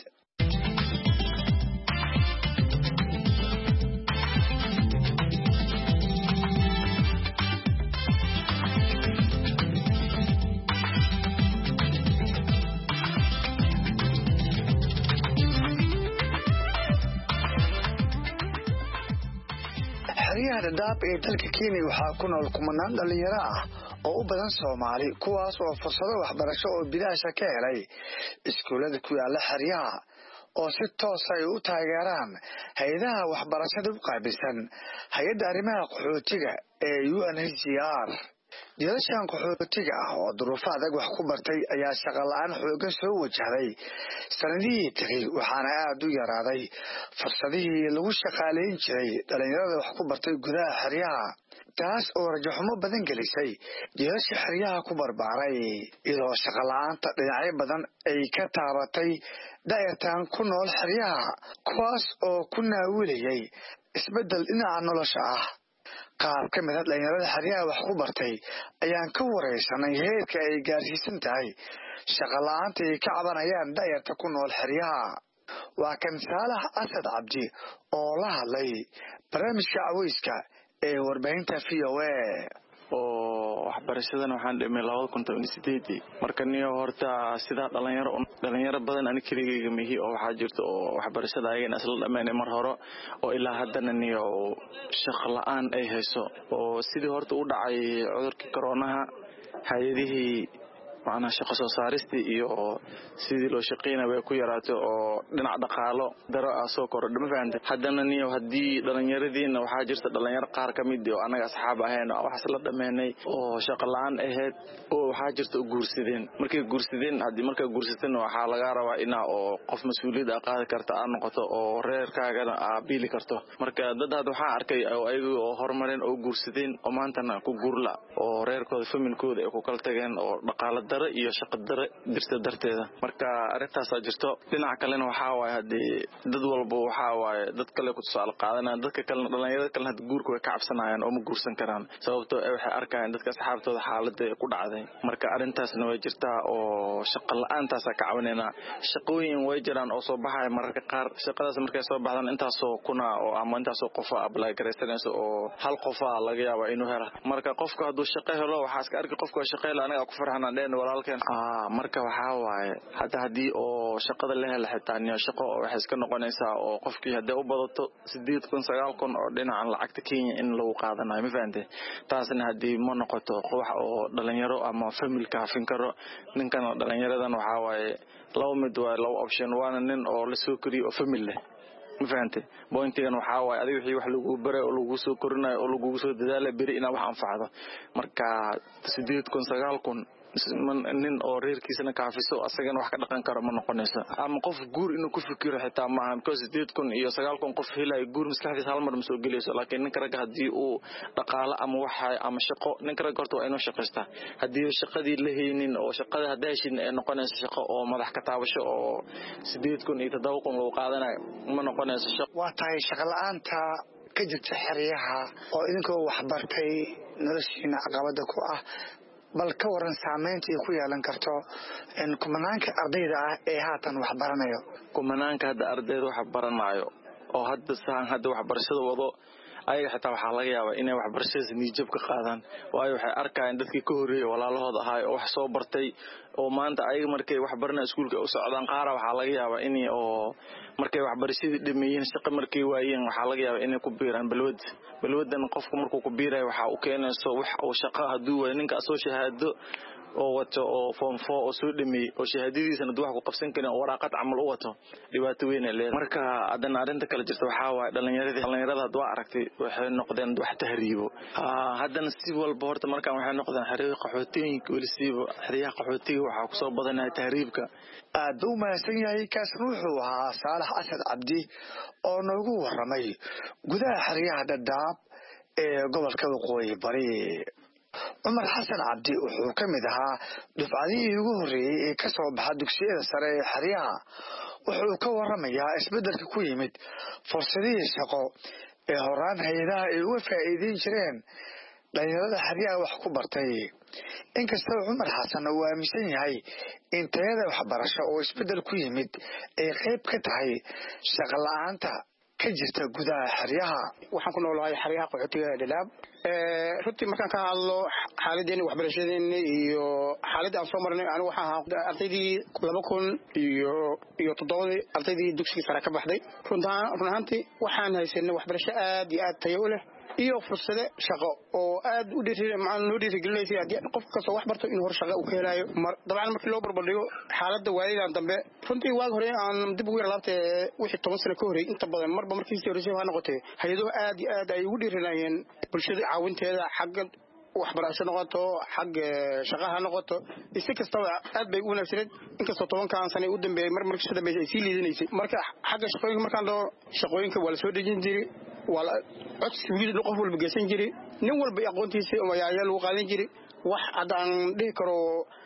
xeryaha dhadhaab ee dalka kenya waxaa ku nool kumanaan dhalinyaro ah oo u badan soomaali kuwaas oo fursado waxbarasho oo bilaasha ka helay iskuullada ku yaala xeryaha oo si toos ay u taageeraan hay-adaha waxbarashada u qaabilsan hay-adda arrimaha qaxootiga ee u n h c r jiilashan qaxootiga ah oo duruufo adag wax ku bartay ayaa shaqo la-aan xoogan soo wajahday sanadihii tegay waxaana aada u yaraaday fursadihii lagu shaqaalayn jiray dhalinyarada wax ku bartay gudaha xeryaha taas oo rajaxumo badan gelisay jiilasha xeryaha ku barbaaray iyadoo shaqo la-aanta dhinacyo badan ay ka taabatay da'yartan ku nool xeryaha kuwaas oo ku naawilayay isbeddel dhinaca nolosha ah qaar ka mid a dhalinyarada xeryaha wax ku bartay ayaan ka wareysanay heerka ay gaarsiisan tahay shaqo la-aanta ay ka cabanayaan da'yarta ku nool xeryaha waa kan saalax asad cabdi oo la hadlay barnaamijka caweyska ee warbaahinta v o a oo waxbarashadan waxaan dhimay labada kun toban iyo sideedii marka niyo horta sidaa dhalinyaro dhalinyaro badan ani keligeyga mihi oo waxaa jirta oo waxbarashada ayagana isla dhammaynay mar hore oo ilaa haddana niyo shaqo la-aan ay hayso oo sidii horta u dhacay cudurkii koronaha hay-adihii macnaha shaqo soo saaristii iyo sidii loo shaqeynaya way ku yaraatay oo dhinac dhaqaalo daro ah soo kordhay ma fahamtay haddana niyo haddii dhalinyaradiina waxaa jirta dhalinyaro qaar ka mid oo anaga asxaab ahayn waxaas la dhammeynay oo shaqo la-aan ahayd oo waxaa jirta u guursadeen markay guursadeen haddii markaa guursateen waxaa laga rabaa inaa oo qof mas-uuliyad a qaadi karta aad noqoto oo reerkaagana aa biili karto marka dad hadda waxaa arkay oo ayaga oo horumareen oo guursadeen oo maantana ku guurla oo reerkooda familkooda ay ku kala tageen oo dhaqaalo iyo shaqo dare dirta darteeda marka arintaasaa jirto dhinaca kalena waxaa waaye haddii dad walba waxaa waaye dad kale ku tusaale qaadanayaan dadka kalena dhalinyarada kalena hadda guurka way ka cabsanayaan oo ma guursan karaan sababtoo ay waxay arkayaan dadka asxaabtooda xaaladda ku dhacday marka arrintaasna way jirtaa oo shaqo la-aantaasaa ka cabanayna shaqooyin way jiraan oo soo baxaya mararka qaar shaqadaas markay soo baxdaan intaasoo kuna oo ama intaasoo qofa apply garaysanaysa oo hal qofa laga yaaba inuu helo marka qofka hadduu shaqo helo waxaa iska arki qofka shaqo helo anaga ku farxanaan dheen walaalkeen ah marka waxa waaye hada hadii oo shaqada la helo xitaa niyo shaqo oo wax iska noqonaysaa oo qofkii hadii u badato sideed kun sagaal kun oo dhinacan lacagta Kenya in lagu qaadanayo ma fahamtay taasna hadii ma noqoto wax oo dhalinyaro ama family ka afin karo ninkan dhalinyaradan waxa waaye laba mid waa laba option waana nin oo la soo koriyo family leh ma fahamtay bointigan waxa waaye adiga wixii wax lagu baray oo lagu soo korinayo oo lagu soo dadaalo bari ina wax anfacdo marka sideed kun sagaal kun nin oo reerkiisana kaafiso asagana wax ka dhaqan karo ma noqonayso ama qof guur inuu ku fikiro xitaa ma aha because sideed kun iyo sagaal kun qof helay guur maskaxdiisa hal mar ma soo gelayso laakiin ninka rag hadii uu dhaqaale ama waxa ama shaqo ninka rag horta waa inuu shaqaysta hadii shaqadii la haynin oo shaqada hadaashin ay noqonayso shaqo oo madax ka taabasho oo sideed kun iyo toddoba kun loo qaadanayo ma noqonayso shaqo waa tahay shaqo la'aanta ka jirta xiriyaha oo idinkoo wax bartay noloshiina caqabada ku ah bal ka waran saameynta ay ku yeelan karto in kumanaanka ardayda ah ee haatan wax baranayo kumanaanka hadda ardayda wax baranayo oo hadda saan hadda wax barashada wado ayaga xitaa waxa laga yaabaa inay wax barashada niyad ka qaadaan waayo waxay arkayaan dadkii ka horeeyay walaalahooda ahaa oo wax soo bartay oo maanta ayaga markay wax baranay iskuulka u socdaan qaar waxa laga yaabaa inay oo markay wax barashadii dhameeyeen shaqo markay waayeen waxa laga yaabaa inay ku biiraan balwad balwadan qofku markuu ku biiray waxa uu keenayso wax oo shaqo haduu way ninka soo shahaado oo wato oo form four oo soo dhameeyay oo shahaadadiisana wax ku qabsan karin oo waraaqad amal u wato dhibaato weyn ay leedahay marka adan arinta kala jirto waxa waay dhalinyarada dhalinyarada hadda aragtay waxay noqdeen wax tahriibo ah hadan si walba horta marka waxay noqdeen xiriir qaxootiga waliba xiriir qaxootiga waxa ku soo badanay tahriibka aad u maasan yahay kaas wuxuu ahaa Saalax Asad Cabdi oo noogu waramay gudaha xiriyaha Dadaab ee gobolka Waqooyi Bari Umar Xasan Cabdi wuxuu kamid ahaa dufcadii ugu horeeyay ee ka soo baxay dugsiyada sare ee xiriyaha wuxuu ka waramayaa isbedelka ku yimid fursadihii shaqo ee horaan hay'adaha ay uga faa'iideyn jireen dhalinyarada xiriyaha wax ku bartay inkastoo Umar Xasan uu aaminsan yahay in tayada waxbarasho oo isbedel ku yimid ay qayb ka tahay shaqo la'aanta ka jirta gudaha xiriyaha waxaan ku noolahay xiriyaha qaxootiga Dadaab ee runtii markaan ka hadlo xaaladeen waxbarashadeena iyo xaaladda aan soo marnay anigu waxaan ahaa ardaydii laba kun iyo iyo toddoba ardaydii dugsiga sare ka baxday runtaan runtii waxaan haysanay waxbarasho aad iyo aad tayo u leh iyo fursado shaqo oo aad u dhiiri macaan loo dhiirigelinayay hadii qof ka soo wax barto inuu hor shaqo u ka helayo dabcan markii loo barbardhigo xaaladda waalidan dambe runtii waag hore aan dib ugu laabtay wixii toban sano ka horeeyay inta badan marba markii sii horeysay waxa noqotay hay'ado aad iyo aad ay ugu dhiirinayeen bulshada caawinteeda xagga waxbarasho noqoto xagga shaqaha noqoto isi kastaba aad bay u wanaagsaneed inkastoo tobankan sano u dambeeyay mar markii sida ay sii liidanaysay marka xagga shaqooyinka markaan doo shaqooyinka wala soo dhajin jiray wala codsi wiil qof walba geysan jiray nin walba aqoontiisa oo yaayay lagu qaadan jiray wax hadaan dhihi karo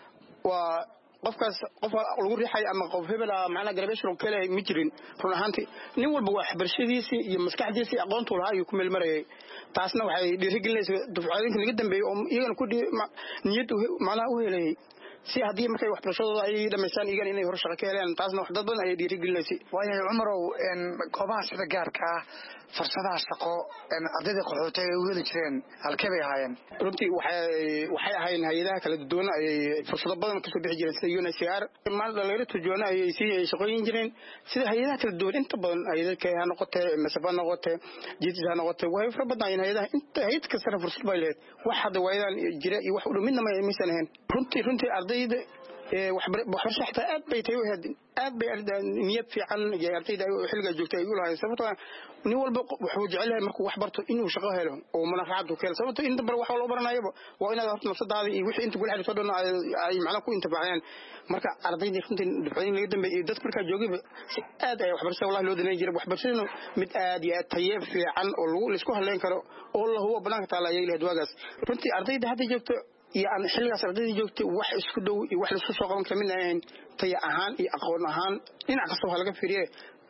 waa qofkaas qof lagu riixay ama qof hebel macna garabashro kale ma jirin run ahaantii nin walba wax barashadiisa iyo maskaxdiisa aqoontu lahaa iyo ku meel marayay taasna waxay dhiirigelinaysaa dufcooyinka laga dambeeyay oo iyagana ku niyad macna u helay si hadii markay wax barashadooda ay dhameystaan iyaga inay hor shaqo ka helaan taasna wax dad badan ay dhiirigelinaysaa waayo Umarow in koobaha sida gaarka ah fursadaha shaqo in ardayda qaxootiga ay weli jireen halkee bay ahaayeen runtii waxay waxay ahaayeen hay'adaha kala duwan ay fursado badan ka soo bixi jireen sida U N H C R maal dhalinyaro tujoona ay si ay shaqooyin jireen sida hay'adaha kala duwan inta badan hay'adaha ka ha noqotay masafa noqotay jidisa noqotay way fara badan hay'adaha inta hay'ad kasta fursad bay leedahay wax hadda waydan jira iyo wax u dhimidna ma aysan ahayn runtii runtii ardayda ee waxbarasho xataa aad bay tayo hadin aad bay niyad fiican iyo ardayda xilliga joogtay ay u lahayn sababtoo nin walba wuxuu jecel yahay markuu wax barto inuu shaqo helo oo manfaacad u keenay sababtoo inta bar wax loo baranayo waa inaad horta nafsadaada iyo wixii inta gulxad soo dhan ay macna ku intifaacayaan marka ardayda runtii dufcooyin laga dambeeyay dadka marka joogay si aad ay waxbarasho wallahi loo danay jiray waxbarashadu mid aad iyo aad tayo fiican oo lagu isku haleyn karo oo la hubo banaanka taala ayay leedahay waagaas runtii ardayda hadda joogto iyo aan xilligaas ardayda joogtay wax isku dhow iyo wax la isku soo qaban karin ahayn tay ahaan iyo aqoon ahaan dhinac kasta waxa laga fiiriyay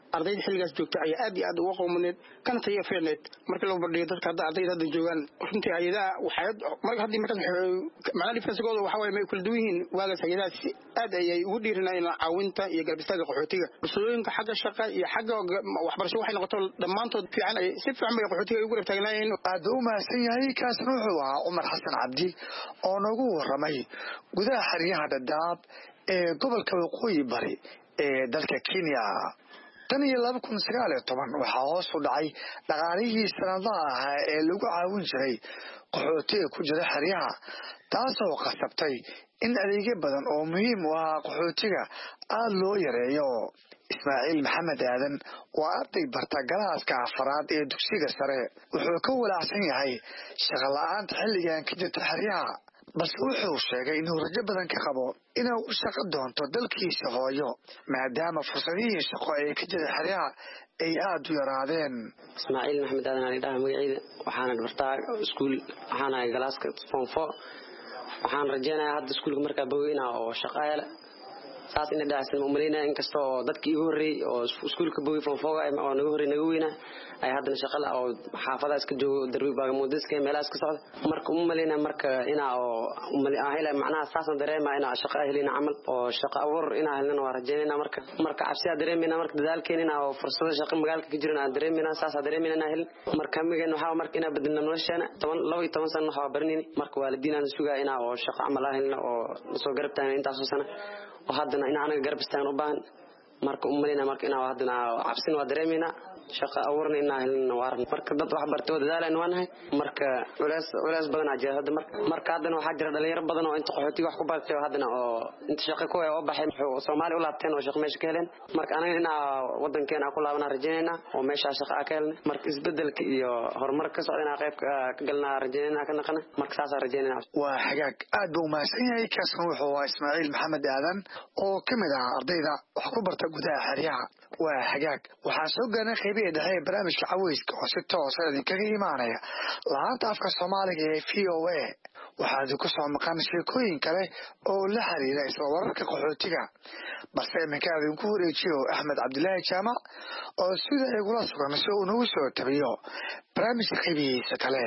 ardayda xilligaas joogta ayaa aad iyo aad uga qowmaneed kana tayo fiicneed marka loo bardhiyo dadka hadda ardayda hadda joogaan runtii hayadaha waxay marka haddii markaas macnaha dhifransigooda waxaa waaye may kala duwan yihiin waagaas hayadaha si aad ayay ugu dhiirinayeen caawinta iyo garab istaaga qaxootiga bulshooyinka xagga shaqa iyo xagga waxbarasho waxay noqoto dhammaantood fiican ay si fiican bay qaxootiga ugu garab taagnaayeen aad u mahadsan yahay kaasna wuxuu ahaa Cumar Xasan Cabdi oo nagu waramay gudaha xeryaha Dadaab ee gobolka Waqooyi Bari ee dalka Kenya tan iyo laba kun sagaal iyo toban waxaa hoos u dhacay dhaqaalihii sanadaha ahaa ee lagu caawin jiray qaxootiga ku jira xeryaha taasoo qasabtay in adeegyo badan oo muhiim u ah qaxootiga aad loo yareeyo Ismaaciil Maxamed Aadan waa arday barta galaaska afraad ee dugsiga sare wuxuu ka walaacsan yahay shaqo la'aanta xilligan ka jirta xeryaha bas wuxuu sheegay inuu rajo badan ka qabo inuu u shaqo doonto dalkiisa hooyo maadaama fursadihii shaqo ee ka jira xeryaha ay aad u yaraadeen Ismaaciil Maxamed Aadan aan dhahay magacayda waxaan bartaa iskuul waxaan ahay galaaska form four waxaan rajeynayaa hadda iskuulka markaa baweyna oo shaqo hela saas in dhaasay umaleynaa in kasto dadkii ugu horeeyay oo iskuulka bawey form four oo nagu horeeyay nagu weyna ay hadana shaqo la oo xaafada iska joogo darbi baagamuudiska meelaha iska socda marka umaleynaa marka ina oo umaleynaa hela macnaha saasan dareema ina shaqo helina amal oo shaqo abuur ina helna waa rajeynaa marka marka cabsi dareemina marka dadaalkeena oo fursado shaqo magaalka ka jirana dareemina saas dareemina hel marka migan waxa marka ina badalna nolosheena laba iyo toban sano waxa barnini marka waalidiinana sugaa ina oo shaqo amal helna oo soo garabtaan intaas sano وهذا إن أنا قرب استان وبان مرك أملينا مرك إنا وهذا عبسنا ودريمنا شقة أورنا إنها النوار مرك ضد واحد برتود ذا لأنوانها مرك ولاس ولاس بدنا جه هذا مرك مرك هذا وحجر دليل ربنا وأنت قحتي وحكوا بعد وهذا أنت شقة كوي وبحم صومالي ولا بتين وشق مش كهلن مرك أنا هنا وضن كنا أقول لنا رجينا ومش عشق أكلنا مرك إزبدل كي هر مركز علينا قيف قلنا رجينا كنا كنا مرك ساس رجينا وحقك أدو ما سنيه كسمه هو إسماعيل محمد آدم أو كمدا أرضيدا وحكوا برتقودها حريعة وحقك وحاسوقنا خيبية دحية برامج كعويسك وستة وصيدين كغيري معنايا لعان تافك الصومالي في او اي وحادو كسو مقام شيكوين كالي او لحري رئيس وورك قحوتيكا بس من كان ينكور يجيو احمد عبد الله جامع او سيدا يقول اصلا نسو نوسو تبيو برامج خيبية ستالي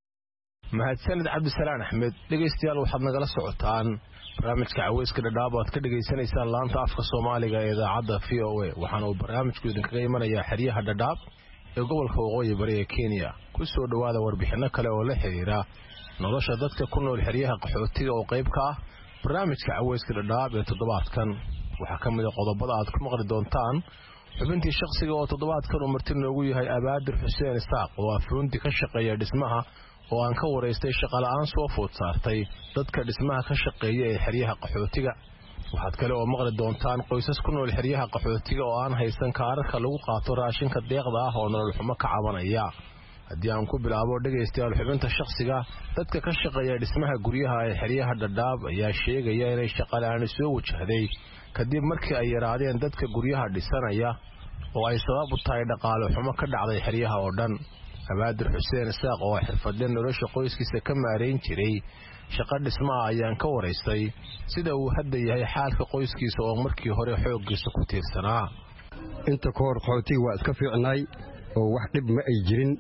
mahadsanid cabdisalaan axmed dhegaystayaal waxaad nagala socotaan barnaamijka caweyska dhadhaab aad ka dhagaysanaysaan laanta afka soomaaliga ee idaacadda v o a waxaana uu barnaamijku idinkaga imanayaa xeryaha dhadhaab ee gobolka waqooyi bari ee kenya ku soo dhowaada warbixinno kale oo la xiriira nolosha dadka ku nool xeryaha qaxootiga oo qayb ka ah barnaamijka caweyska dhadhaab ee toddobaadkan waxaa ka mid a qodobada aad ku maqli doontaan xubintii shakhsiga oo toddobaadkan uu marti noogu yahay abaadir xuseen isaaq oo afruunti ka shaqeeya dhismaha oo aan ka wareystay shaqo la'aan soo food saartay dadka dhismaha ka shaqeeya ee xeryaha qaxootiga waxaad kale oo maqli doontaan qoysas ku nool xeryaha qaxootiga oo aan haysan kaararka lagu qaato raashinka deeqda ah oo nolol xumo ka cabanaya haddii aan ku bilaabo dhegaystayaal xubinta shakhsiga dadka ka shaqeeya dhismaha guryaha ee xeryaha dhadhaab ayaa sheegaya inay shaqo la'aani soo wajahday kadib markii ay yaraadeen dadka guryaha dhisanaya oo ay sabab u tahay dhaqaale xumo ka dhacday xeryaha oo dhan abaadir xuseen isaaq oo xirfadle nolosha qoyskiisa ka maareyn jiray shaqo dhismaha ayaan ka waraystay sida uu hadda yahay xaalka qoyskiisa oo markii hore xooggiisa ku tiirsanaa inta ka hor qaxootiga waa iska fiicnay oo wax dhib ma ay jirin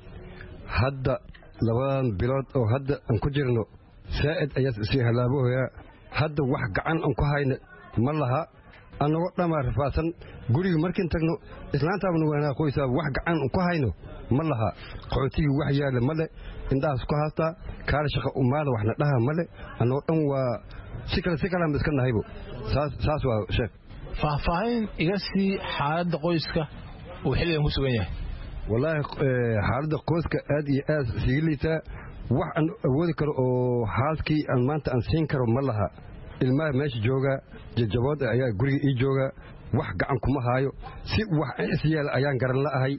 hadda labadan bilood oo hadda aan ku jirno saa'id ayaa isii halaabohoyaa hadda wax gacan aan ku hayna ma laha annagoo dhammaa rafaasan guriga markiin tagno islaantaabna waanaa qoysaa wax gacan aan ku hayno ma laha qaxootigii wax yaala male indhahaas ku haastaa kaala shaqa umaada waxna dhaha male annagoo dhan waa si kale si kaleanba iska nahaybo saas waa sheeg faahfaahin iga sii xaaladda qoyska uu xilligan ku sugan yahay wallaahi xaaladda qoyska aad iyo aad siga liitaa wax aan awoodi karo oo haaskii aan maanta aan siin karo ma laha ilmaha meesha jooga jajabood ayaa guriga ii jooga wax gacan kuma haayo si wax is yeela ayaan garan la'ahay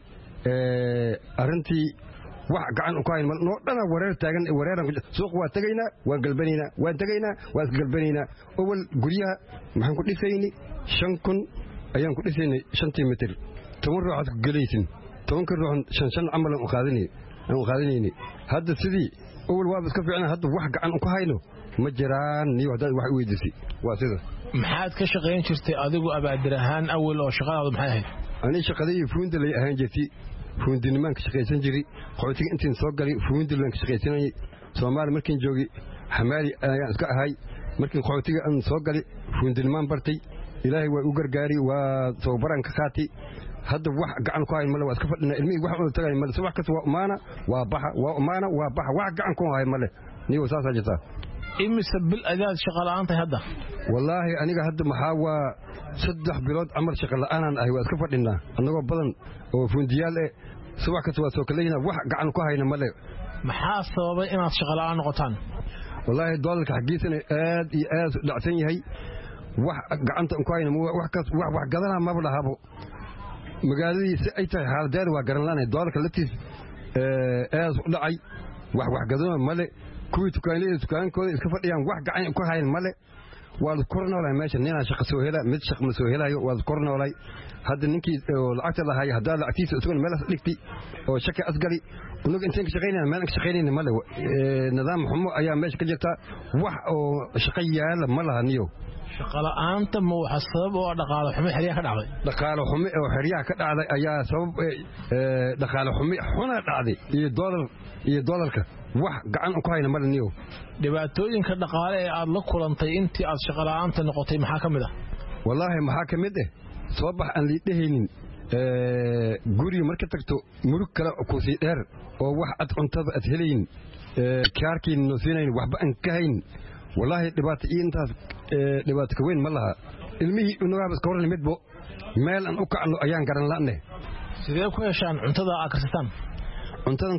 arrintii wax gacan ku hayn noo dhana wareer taagan wareeran suuq waa tagaynaa waan galbanaynaa waan tagaynaa waan iska galbanaynaa awal guryaha maxaan ku dhisayni shan kun ayaan ku dhisaynay shantii mitir toban ruuxaad ku gelaysin tobanka ruuxan shan shan camal aan u qaadanay aan u qaadanayni hadda sidii awal waaba iska fiicnaa hadda wax gacan ku hayno ma jiraan niyo haddaad wax u weydiisay waa sidaas maxaad ka shaqayn jirtay adigu abaadir ahaan awal oo shaqadaadu maxay ahayd ani shaqadii fuunda lay ahaan jirtay fuundinimaan ka shaqaysan jiray qoytiga intiin soo galay fuundilan ka shaqaysanay Soomaali markiin joogay xamaali ayaan iska ahay markiin qoytiga aan soo galay fuundinimaan bartay ilaahay waa u gargaari waa soo baran ka qaatay hadda wax gacan ku hay male waa iska fadhina ilmihii wax uu tagay male wax kasta waa maana waa baxa waa maana waa baxa wax gacan ku hay male niyo saasa jirta imise bil aad shaqo la'aantay hadda wallaahi aniga hadda maxaa waa saddex bilood amar shaqo la'aan ahay waa iska fadhinaa anagoo badan oo fundiyaal eh subax kasta waa soo kaleeyna wax gacan ku hayna male maxaa sababay inaad shaqo la'aan noqotaan wallaahi doolarka xaqiisana aad iyo aad dhacsan yahay wax gacanta ku hayna wax kas wax wax gadana ma badahabo magaaladii si ay tahay xaaladaad waa garan laanay doolarka latiis ee aad u dhacay wax wax gadana male kuwii tukaanada tukaankooda iska fadhiyaan wax gacan ku hayn male waa la kornoolay meesha nina shaqo soo hela mid shaqo ma soo helayo waa la kornoolay hadda ninkii lacagta lahaay hadda lacagtiisa isugu meel dhigtay oo shaqo asgali unaga intaan ka shaqeynaa meel ka shaqeynayna male nidaam xumo ayaa meesha ka jirta wax oo shaqo yaala ma laha niyo shaqo la'aanta ma waxa sabab oo dhaqaale xumo xiriya ka dhacday dhaqaale xumo oo xiriya ka dhacday ayaa sabab ee dhaqaale xumo xuna dhacday iyo doolar iyo doolarka wax gacan ku hayna mal niyo dhibaatooyinka dhaqaale ee aad la kulantay intii aad shaqo la'aanta noqotay maxaa kamid ah wallahi maxaa kamid ah soo bax aan liidahaynin ee guriga marka tagto murug kale ku sii dheer oo wax ad cuntada ad helayn ee kaarkiin noo siinayn waxba aan ka hayn wallahi dhibaato intaas dhibaato ka weyn ma laha ilmihii unaga iska waran midbo meel aan u kacno ayaan garan laanay sidee ku yeeshaan cuntada aad karsataan cuntadan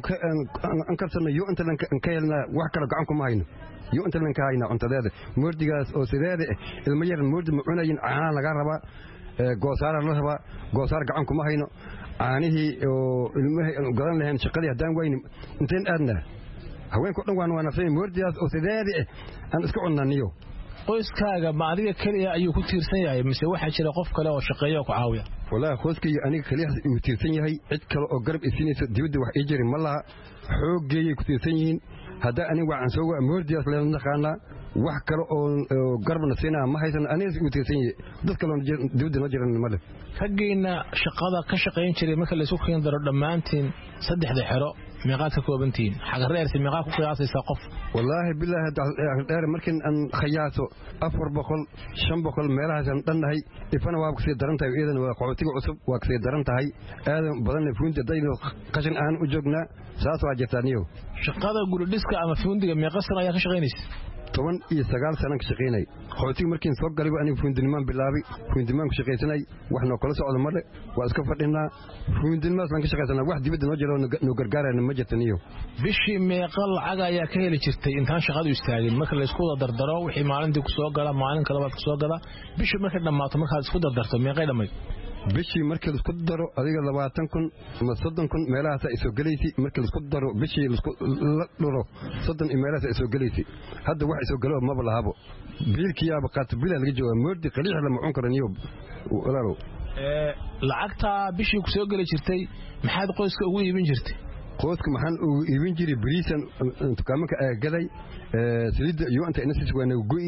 aan karsano iyo inta lan ka helna wax kale gacan kuma hayno iyo inta lan ka hayna cuntadeeda moordigaas oo sideeda ilmo yar moordi ma cunayin caana laga rabaa goosaar la rabaa goosaar gacan kuma hayno caanihii oo ilmahay garan lahayn shaqadii hadaan wayni inteen aadna haweenku dhan waan wanaagsan moordigaas oo sideeda aan iska cunaniyo qoyskaaga ma adiga kaliya ayuu ku tiirsan yahay mise waxa jira qof kale oo shaqeeyo ku caawiya walahi qoyskii aniga kaliya uu tiirsan yahay cid kale oo garab isinayso dibadda wax ii jirin ma laha xooggeeyay ku tiirsan yihiin hadda aniga waxaan soo waa moordiyaas leena naqaana wax kale oo garbana siinaa ma haysan aniga uu tiirsan yahay dad kale oo dibadda ma jiran ma leh raggeena shaqada ka shaqeyn jiray marka la isku keen daro dhamaantiin saddexda xero meeqaad ka koobantiin xaga reersi meeqaad ku qiyaasaysaa qof wallaahi bilaahi dheer markin aan khayaaso afar boqol shan boqol meelahaas aan dhannahay ifana waa kasii daran tahay iidan waa qaxootiga cusub waa kasii daran tahay aadan badan fuunta dayno qashin aan u joognaa saas waa jirtaa niyo shaqada guri dhiska ama fuundiga meeqa sano ayaa ka shaqeynaysa toban iyo sagaal sano ka shaqeynay qaxootiga markiin soo galay aniga fuundinimaan bilaabay fuundinimaan ku shaqaysanay wax noo kala socdo male waa iska fadhinaa fuundinimaas aan ka shaqaysanaa wax dibadda noo jiro noo gargaarayna ma jirta niyo bishii meeqa lacag ayaa ka heli jirtay intaan shaqadu istaagin marka la isku dardaro wixii maalintii ku soo gala maalin kale baad ku soo gala bishii markay dhammaato markaad isku dardarto meeqay dhammayd bishii markii la isku daro adiga labaatan kun ama soddon kun meelahaas ay soo galaysay markii la isku daro bishii la isku dhuro soddon iyo meelahaas ay soo galaysay hadda wax ay soo galo ma balahabo biilkiyaaba qaata bilaa laga joogaa moordi qaliix lama cun karo niyo walaalo ee lacagta bishii ku soo gali jirtay maxaad qoyska ugu iibin jirtay qoyska maxaan ugu iibin jiray bariisan tukaamanka ay gaday ee saliidda iyo inta inasis waana go'i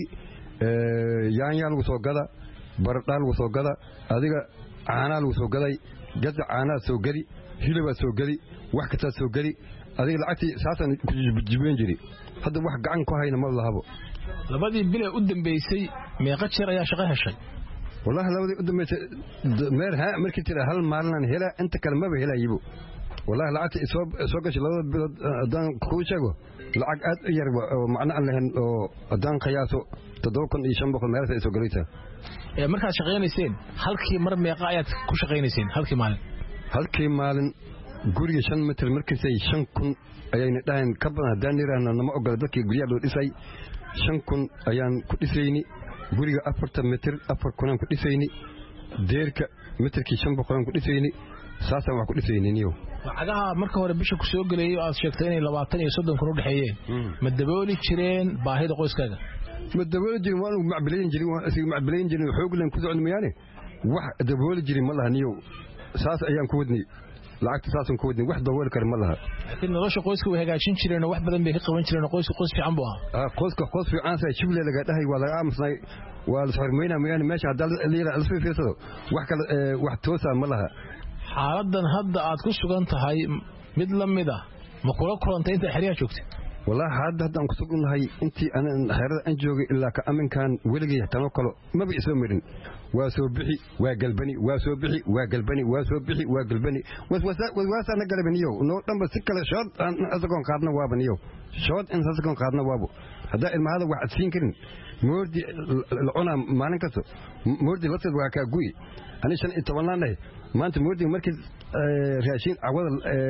ee yaanyaa lagu soo gada baradhaal lagu soo gada adiga caanaa lagu soo gaday gada caanaa soo geli hilibaa soo geli wax kastaa soo geli adiga lacagtii saasaan ku jibeen jiray hadda wax gacan ku hayna ma lahabo labadii bilee u dambeysay meeqa jeer ayaa shaqo heshay wallahi labadii u dambeysay meer ha markii tira hal maalin hela inta kale ma helayibo wallahi lacagtii soo soo gashay labada bilood hadaan ku sheego lacag aad u yar oo macna aan lahayn oo hadaan qiyaaso toddoba kun iyo shan boqol meelaha ay soo galaysaa ee markaad shaqeynayseen halkii mar meeqa ayaad ku shaqeynayseen halkii maalin halkii maalin guriga shan mitir markiisay shan kun ayayna dhahayn ka badan haddaan yiraahno nama ogola dadkii guryaha loo dhisay shan kun ayaan ku dhisayni guriga afartan mitir afar kunaan ku dhisayni deerka mitirkii shan boqolaan ku dhisayni saasaan wax ku dhisayni niyo lacagaha marka hore bisha ku soo galeeyay aad sheegtay inay labaatan iyo soddon kun u dhaxeeyeen ma dabooli jireen baahida qoyskaaga ma dabooli jirin waan macbilayn jirin waan asiga macbilayn jirin xoog leen ku socon mayaane wax dabooli jirin ma laha niyo saas ayaan ku wadnay lacagta saasan ku wadnay wax dabooli kar ma laha laakiin nolosha qoyska way hagaajin jireen wax badan bay ka qaban jireen qoyska qoys fiican buu ahaa ah qoyska qoys fiican say shible laga dhahay waa laga aamusnay waa la xormeynaa mooyaane meesha haddaa la soo fiirsado wax kale wax toosa ma laha xaaladan hadda aad ku sugan tahay mid la mid ah ma kula kulantay inta xiriyaa joogtay wallahi hadda haddaan ku sugnahay intii aan xeerada aan joogay ilaa ka aminkan weligay tanoo kale maba isoo marin waa soo bixi waa galbani waa soo bixi waa galbani waa soo bixi waa galbani waswaasana galabaniyo noo dhanba si kale shood aan asagoon qaadna waabaniyo shood in asagoon qaadna waabo haddaa ilmahada wax adsiin karin moordi la cunaa maalin kasto moordi lafteed waa kaa guyi ani shan iyo tobanlaan dhahay maanta moordiga markii raashiin cawada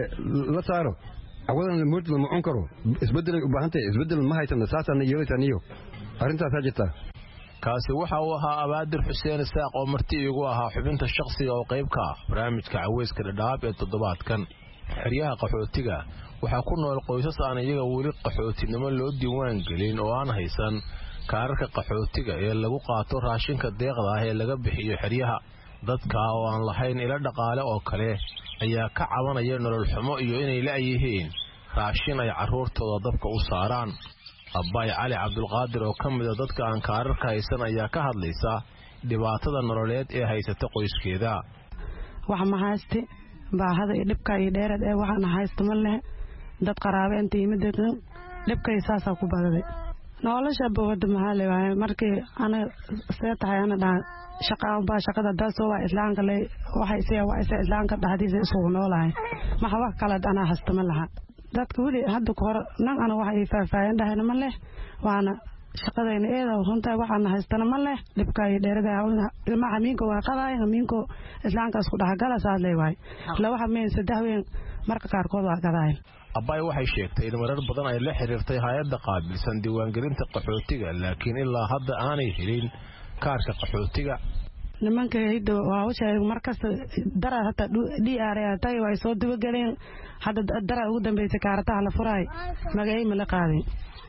la saaro awadan moordi lama cun karo isbedelay u baahan tahay isbedel ma haysana saasana yeelataniyo arrintaasaa jirtaa kaasi waxa uu ahaa abaadir xuseen isaaq oo marti igu ahaa xubinta shakhsiga oo qayb ka ah barnaamijka caweyska dhadhaab ee toddobaadkan xeryaha qaxootiga waxaa ku nool qoysas aan iyaga weli qaxootinimo loo diiwaan gelin oo aan haysan kaararka qaxootiga ee lagu qaato raashinka deeqda ah ee laga bixiyo xeryaha dadka oo aan lahayn ilo dhaqaale oo kale ayaa ka cabanaya nolol xumo iyo inay la'yihiin raashin ay carruurtooda dabka u saaraan abbaay cali cabdulqaadir oo ka mida dadka aan kaararka haysan ayaa ka hadlaysa dhibaatada nololeed ee haysata qoyskeeda wax ma haysti baahada iyo dhibka iyo dheerad ee waxaana haysta ma leh dad qaraabe inta yimideedan dhibkay saasaa ku badaday nolosha bawada maxaa leeyahay markii ana see tahay ana dhaan shaqa baa shaqada daasoo waa islaanka le waxay see waa isa islaanka dhaxdiisa isugu noolahay maxa wax kale ana haysta ma laha dadka weli hadda ku hor nan ana wax ay faafayeen dhahayna ma leh waana shaqadayna eeda runta waxaana haystana ma leh dhibka iyo dheerada ilma hamiinka waa qaday hamiinka islaanka isku dhaxgala saad leeyahay la waxa meen saddex weyn marka qaar kood waa qaday abbaay waxay sheegtay in marar badan ay la xiriirtay hay'adda qaabilsan diiwaangelinta qaxootiga laakiin ilaa hadda aanay helin kaarka qaxootiga nimanka hay'adda waa u sheegay markasta dara hata D R A tay way soo dibagaleen hadda dara ugu dambeysay kaartaha la furay magay ma la qaaday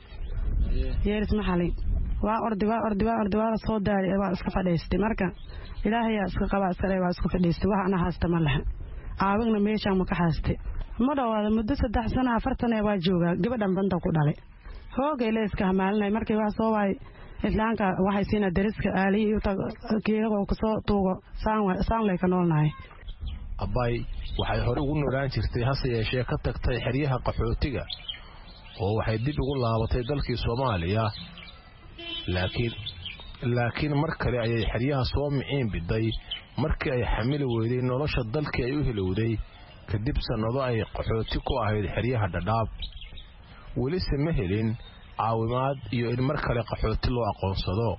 yeeris maxali waa ordi waa ordi waa ordi waa soo daaray waa iska fadhiistay marka ilaahay iska qaba iska waa iska fadhiistay wax ana haasta ma laha aawagna meesha ma ka haastay ma dhawaada muddo saddex sano afar sano waa joogaa gabadhan banta ku dhalay hoogay la iska hamaalinay markii wax soo waay islaanka waxay siina dariska aali iyo kiigo ka soo tuugo saan saan lay ka noolnahay abbaay waxay hore ugu noolaan jirtay hase yeeshee ka tagtay xeryaha qaxootiga oo waxay dib ugu laabatay dalkii Soomaaliya laakiin laakiin mar kale ayay xeryaha soo miciin biday markii ay xamil weeyday nolosha dalkii ay u helowday kadib sanado ay qaxooti ku ahayd xeryaha dhadhaab weli sama helin caawimaad iyo in mar kale qaxooti loo aqoonsado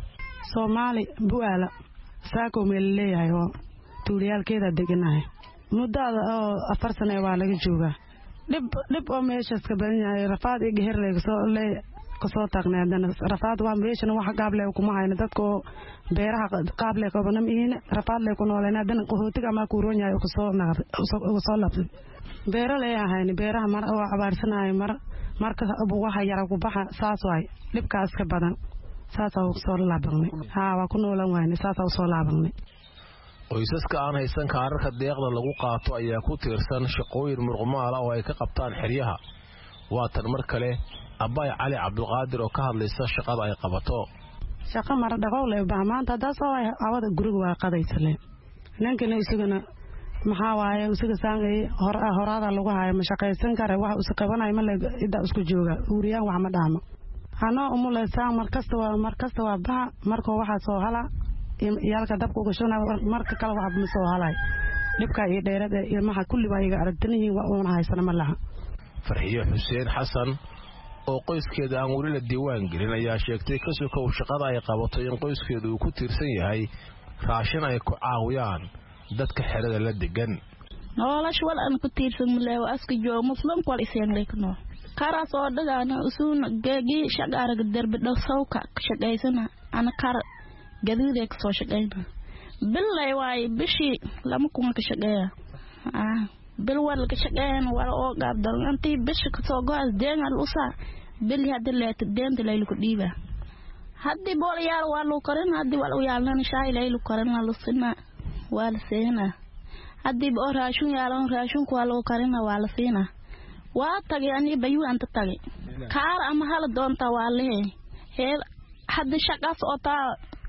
Soomaali buala saako meel leeyahay oo tuuliyalkeeda deganahay mudada oo afar sano waa laga joogaa dib dib oo meesha iska badan yahay rafaad iyo geher leeg soo leey ka soo taqnaadana rafaad waa meesha wax qaab leh kuma hayna dadku beeraha qaab leh oo banam in rafaad leh ku nooleena dan qaxootiga ma ku roon yahay oo soo naqd oo soo labtay beera leeyahay beeraha mar oo abaarsanay mar marka abu waxa yara ku baxa saas way dibkaas ka badan saas oo soo laabanay ha waa ku noolan wayn saas oo soo laabanay qoysaska aan haysan kaararka deeqda lagu qaato ayaa ku tiirsan shaqooyin murqmaal oo ay ka qabtaan xeryaha waa tan mar kale abbaay cali cabdulqaadir oo ka hadlaysa shaqada ay qabato shaqa mar dhaqow leh baa maanta daas oo ay awada guriga waa qadaysleen ninkana isagana maxaa waaye isaga saangay hor horada lagu hayo ma shaqaysan kare wax uu qabanay ma la ida isku jooga uuriyaan wax ma dhaamo ana umulaysan markasta waa markasta waa baa marka waxa soo hala yaalka dabka uga shona marka kale wax ma soo halay dibka iyo dheerada ilmaha kulli baa iga aragtanihiin waa uun haysan ma laha farxiyo xuseen xasan oo qoyskeeda aan weli la diiwaan gelin ayaa sheegtay ka soo kow shaqada ay qabato in qoyskeedu uu ku tiirsan yahay raashin ay ku caawiyaan dadka xerada la degan nolosh wal aan ku tiirsan mulay aska joo muslim kwal iseen leekno karas oo dhagaana usuun geegi shaqaara darbi dhaw sawka shaqaysana ana kar gaduudeek soo shaqayna billay way bishi lama kuma ka shaqeeya ah bil wal ka shaqeeyna wala oo gaab daranti bishi ka soo go'as deengal usa bil hadda leet deenta laylu ku dhiiba haddi bool yaal waa loo karin haddi wal yaalna shaay laylu karin la sina waa la seena haddi boo raashun yaalan raashun ku loo karin waa la seena waa tagay ani bayu anta tagay kaar ama hal doonta waa lee heer haddi shaqas oo taa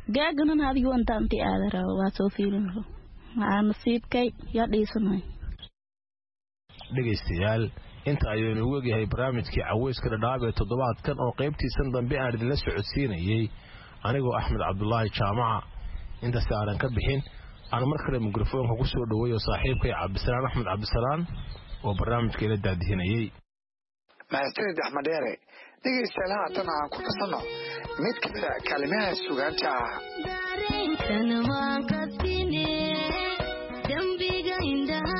gaaganan adigu antaanti aadara waa soo fiilin maa nasiibkay yaa dhiisanay dhegaystayaal inta ayaynu ugu egyahay barnaamijkii caweyska dhadhaab ee toddobaadkan oo qaybtiisan dambe aan idinla socodsiinayey anigoo axmed cabdulaahi jaamaca intaasi aanan ka bixin aan mar kale mikrofoonka ku soo dhoweeyo saaxiibkay cabdisalaan axmed cabdisalaan oo barnaamijka ila daadihinayey mahadsanid axmed dheere dhegaystayaal haatan aan ku kasanno mid kamida kalimaha sugaanta ah dambiga indhaha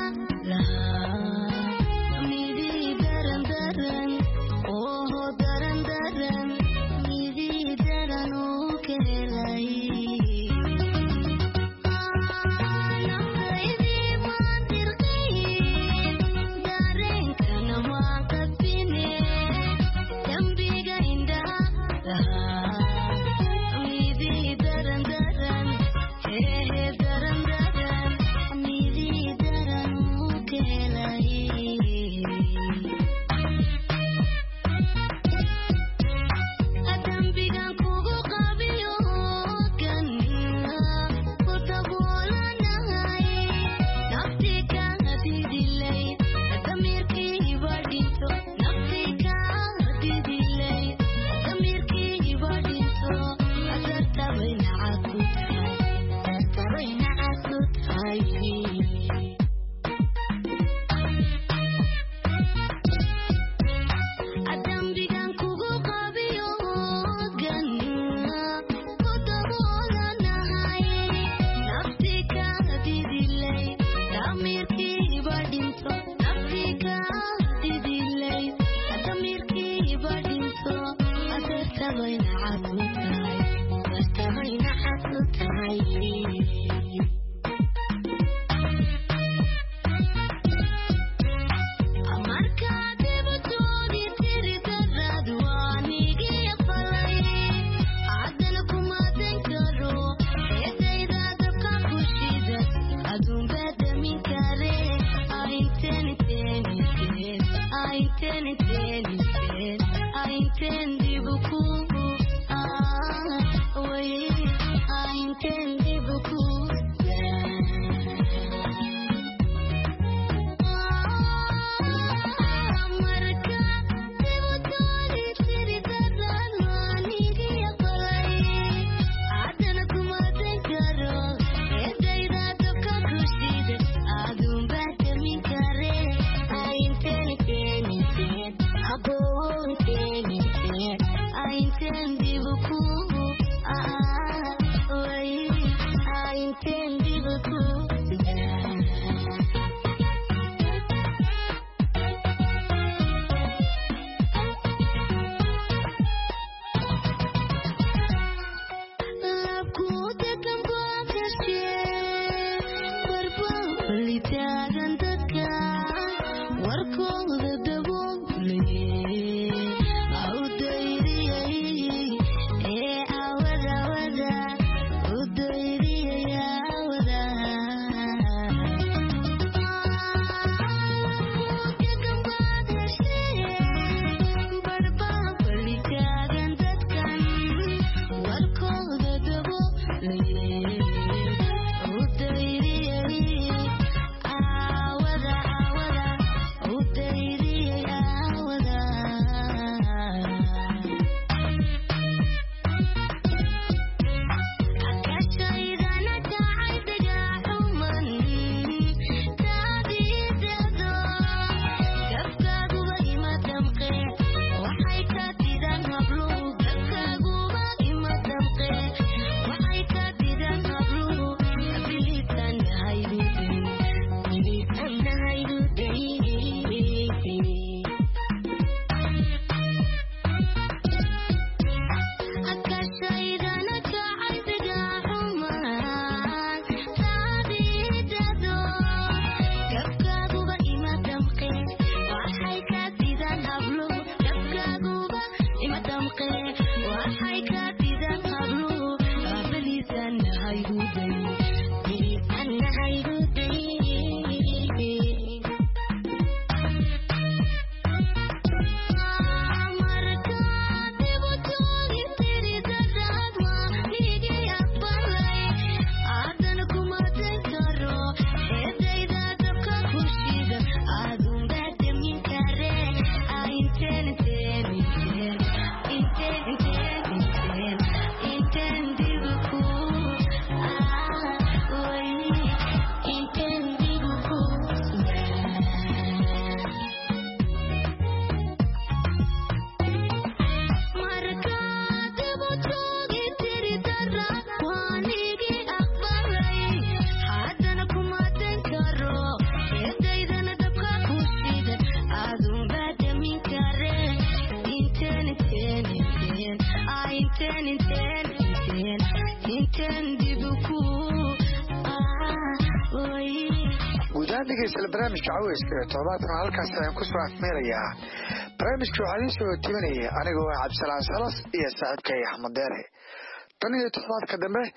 gudahaan dhegeysta barnaamijka caweyska toddobaadkan halkaas ayaan kusoo afmeerayaa barnaamijka waxaa idiin soo timinaya anigoo ah cabdisalaan salas iyo saaxiibkay axmed deere tan iyo toddobaadka dambe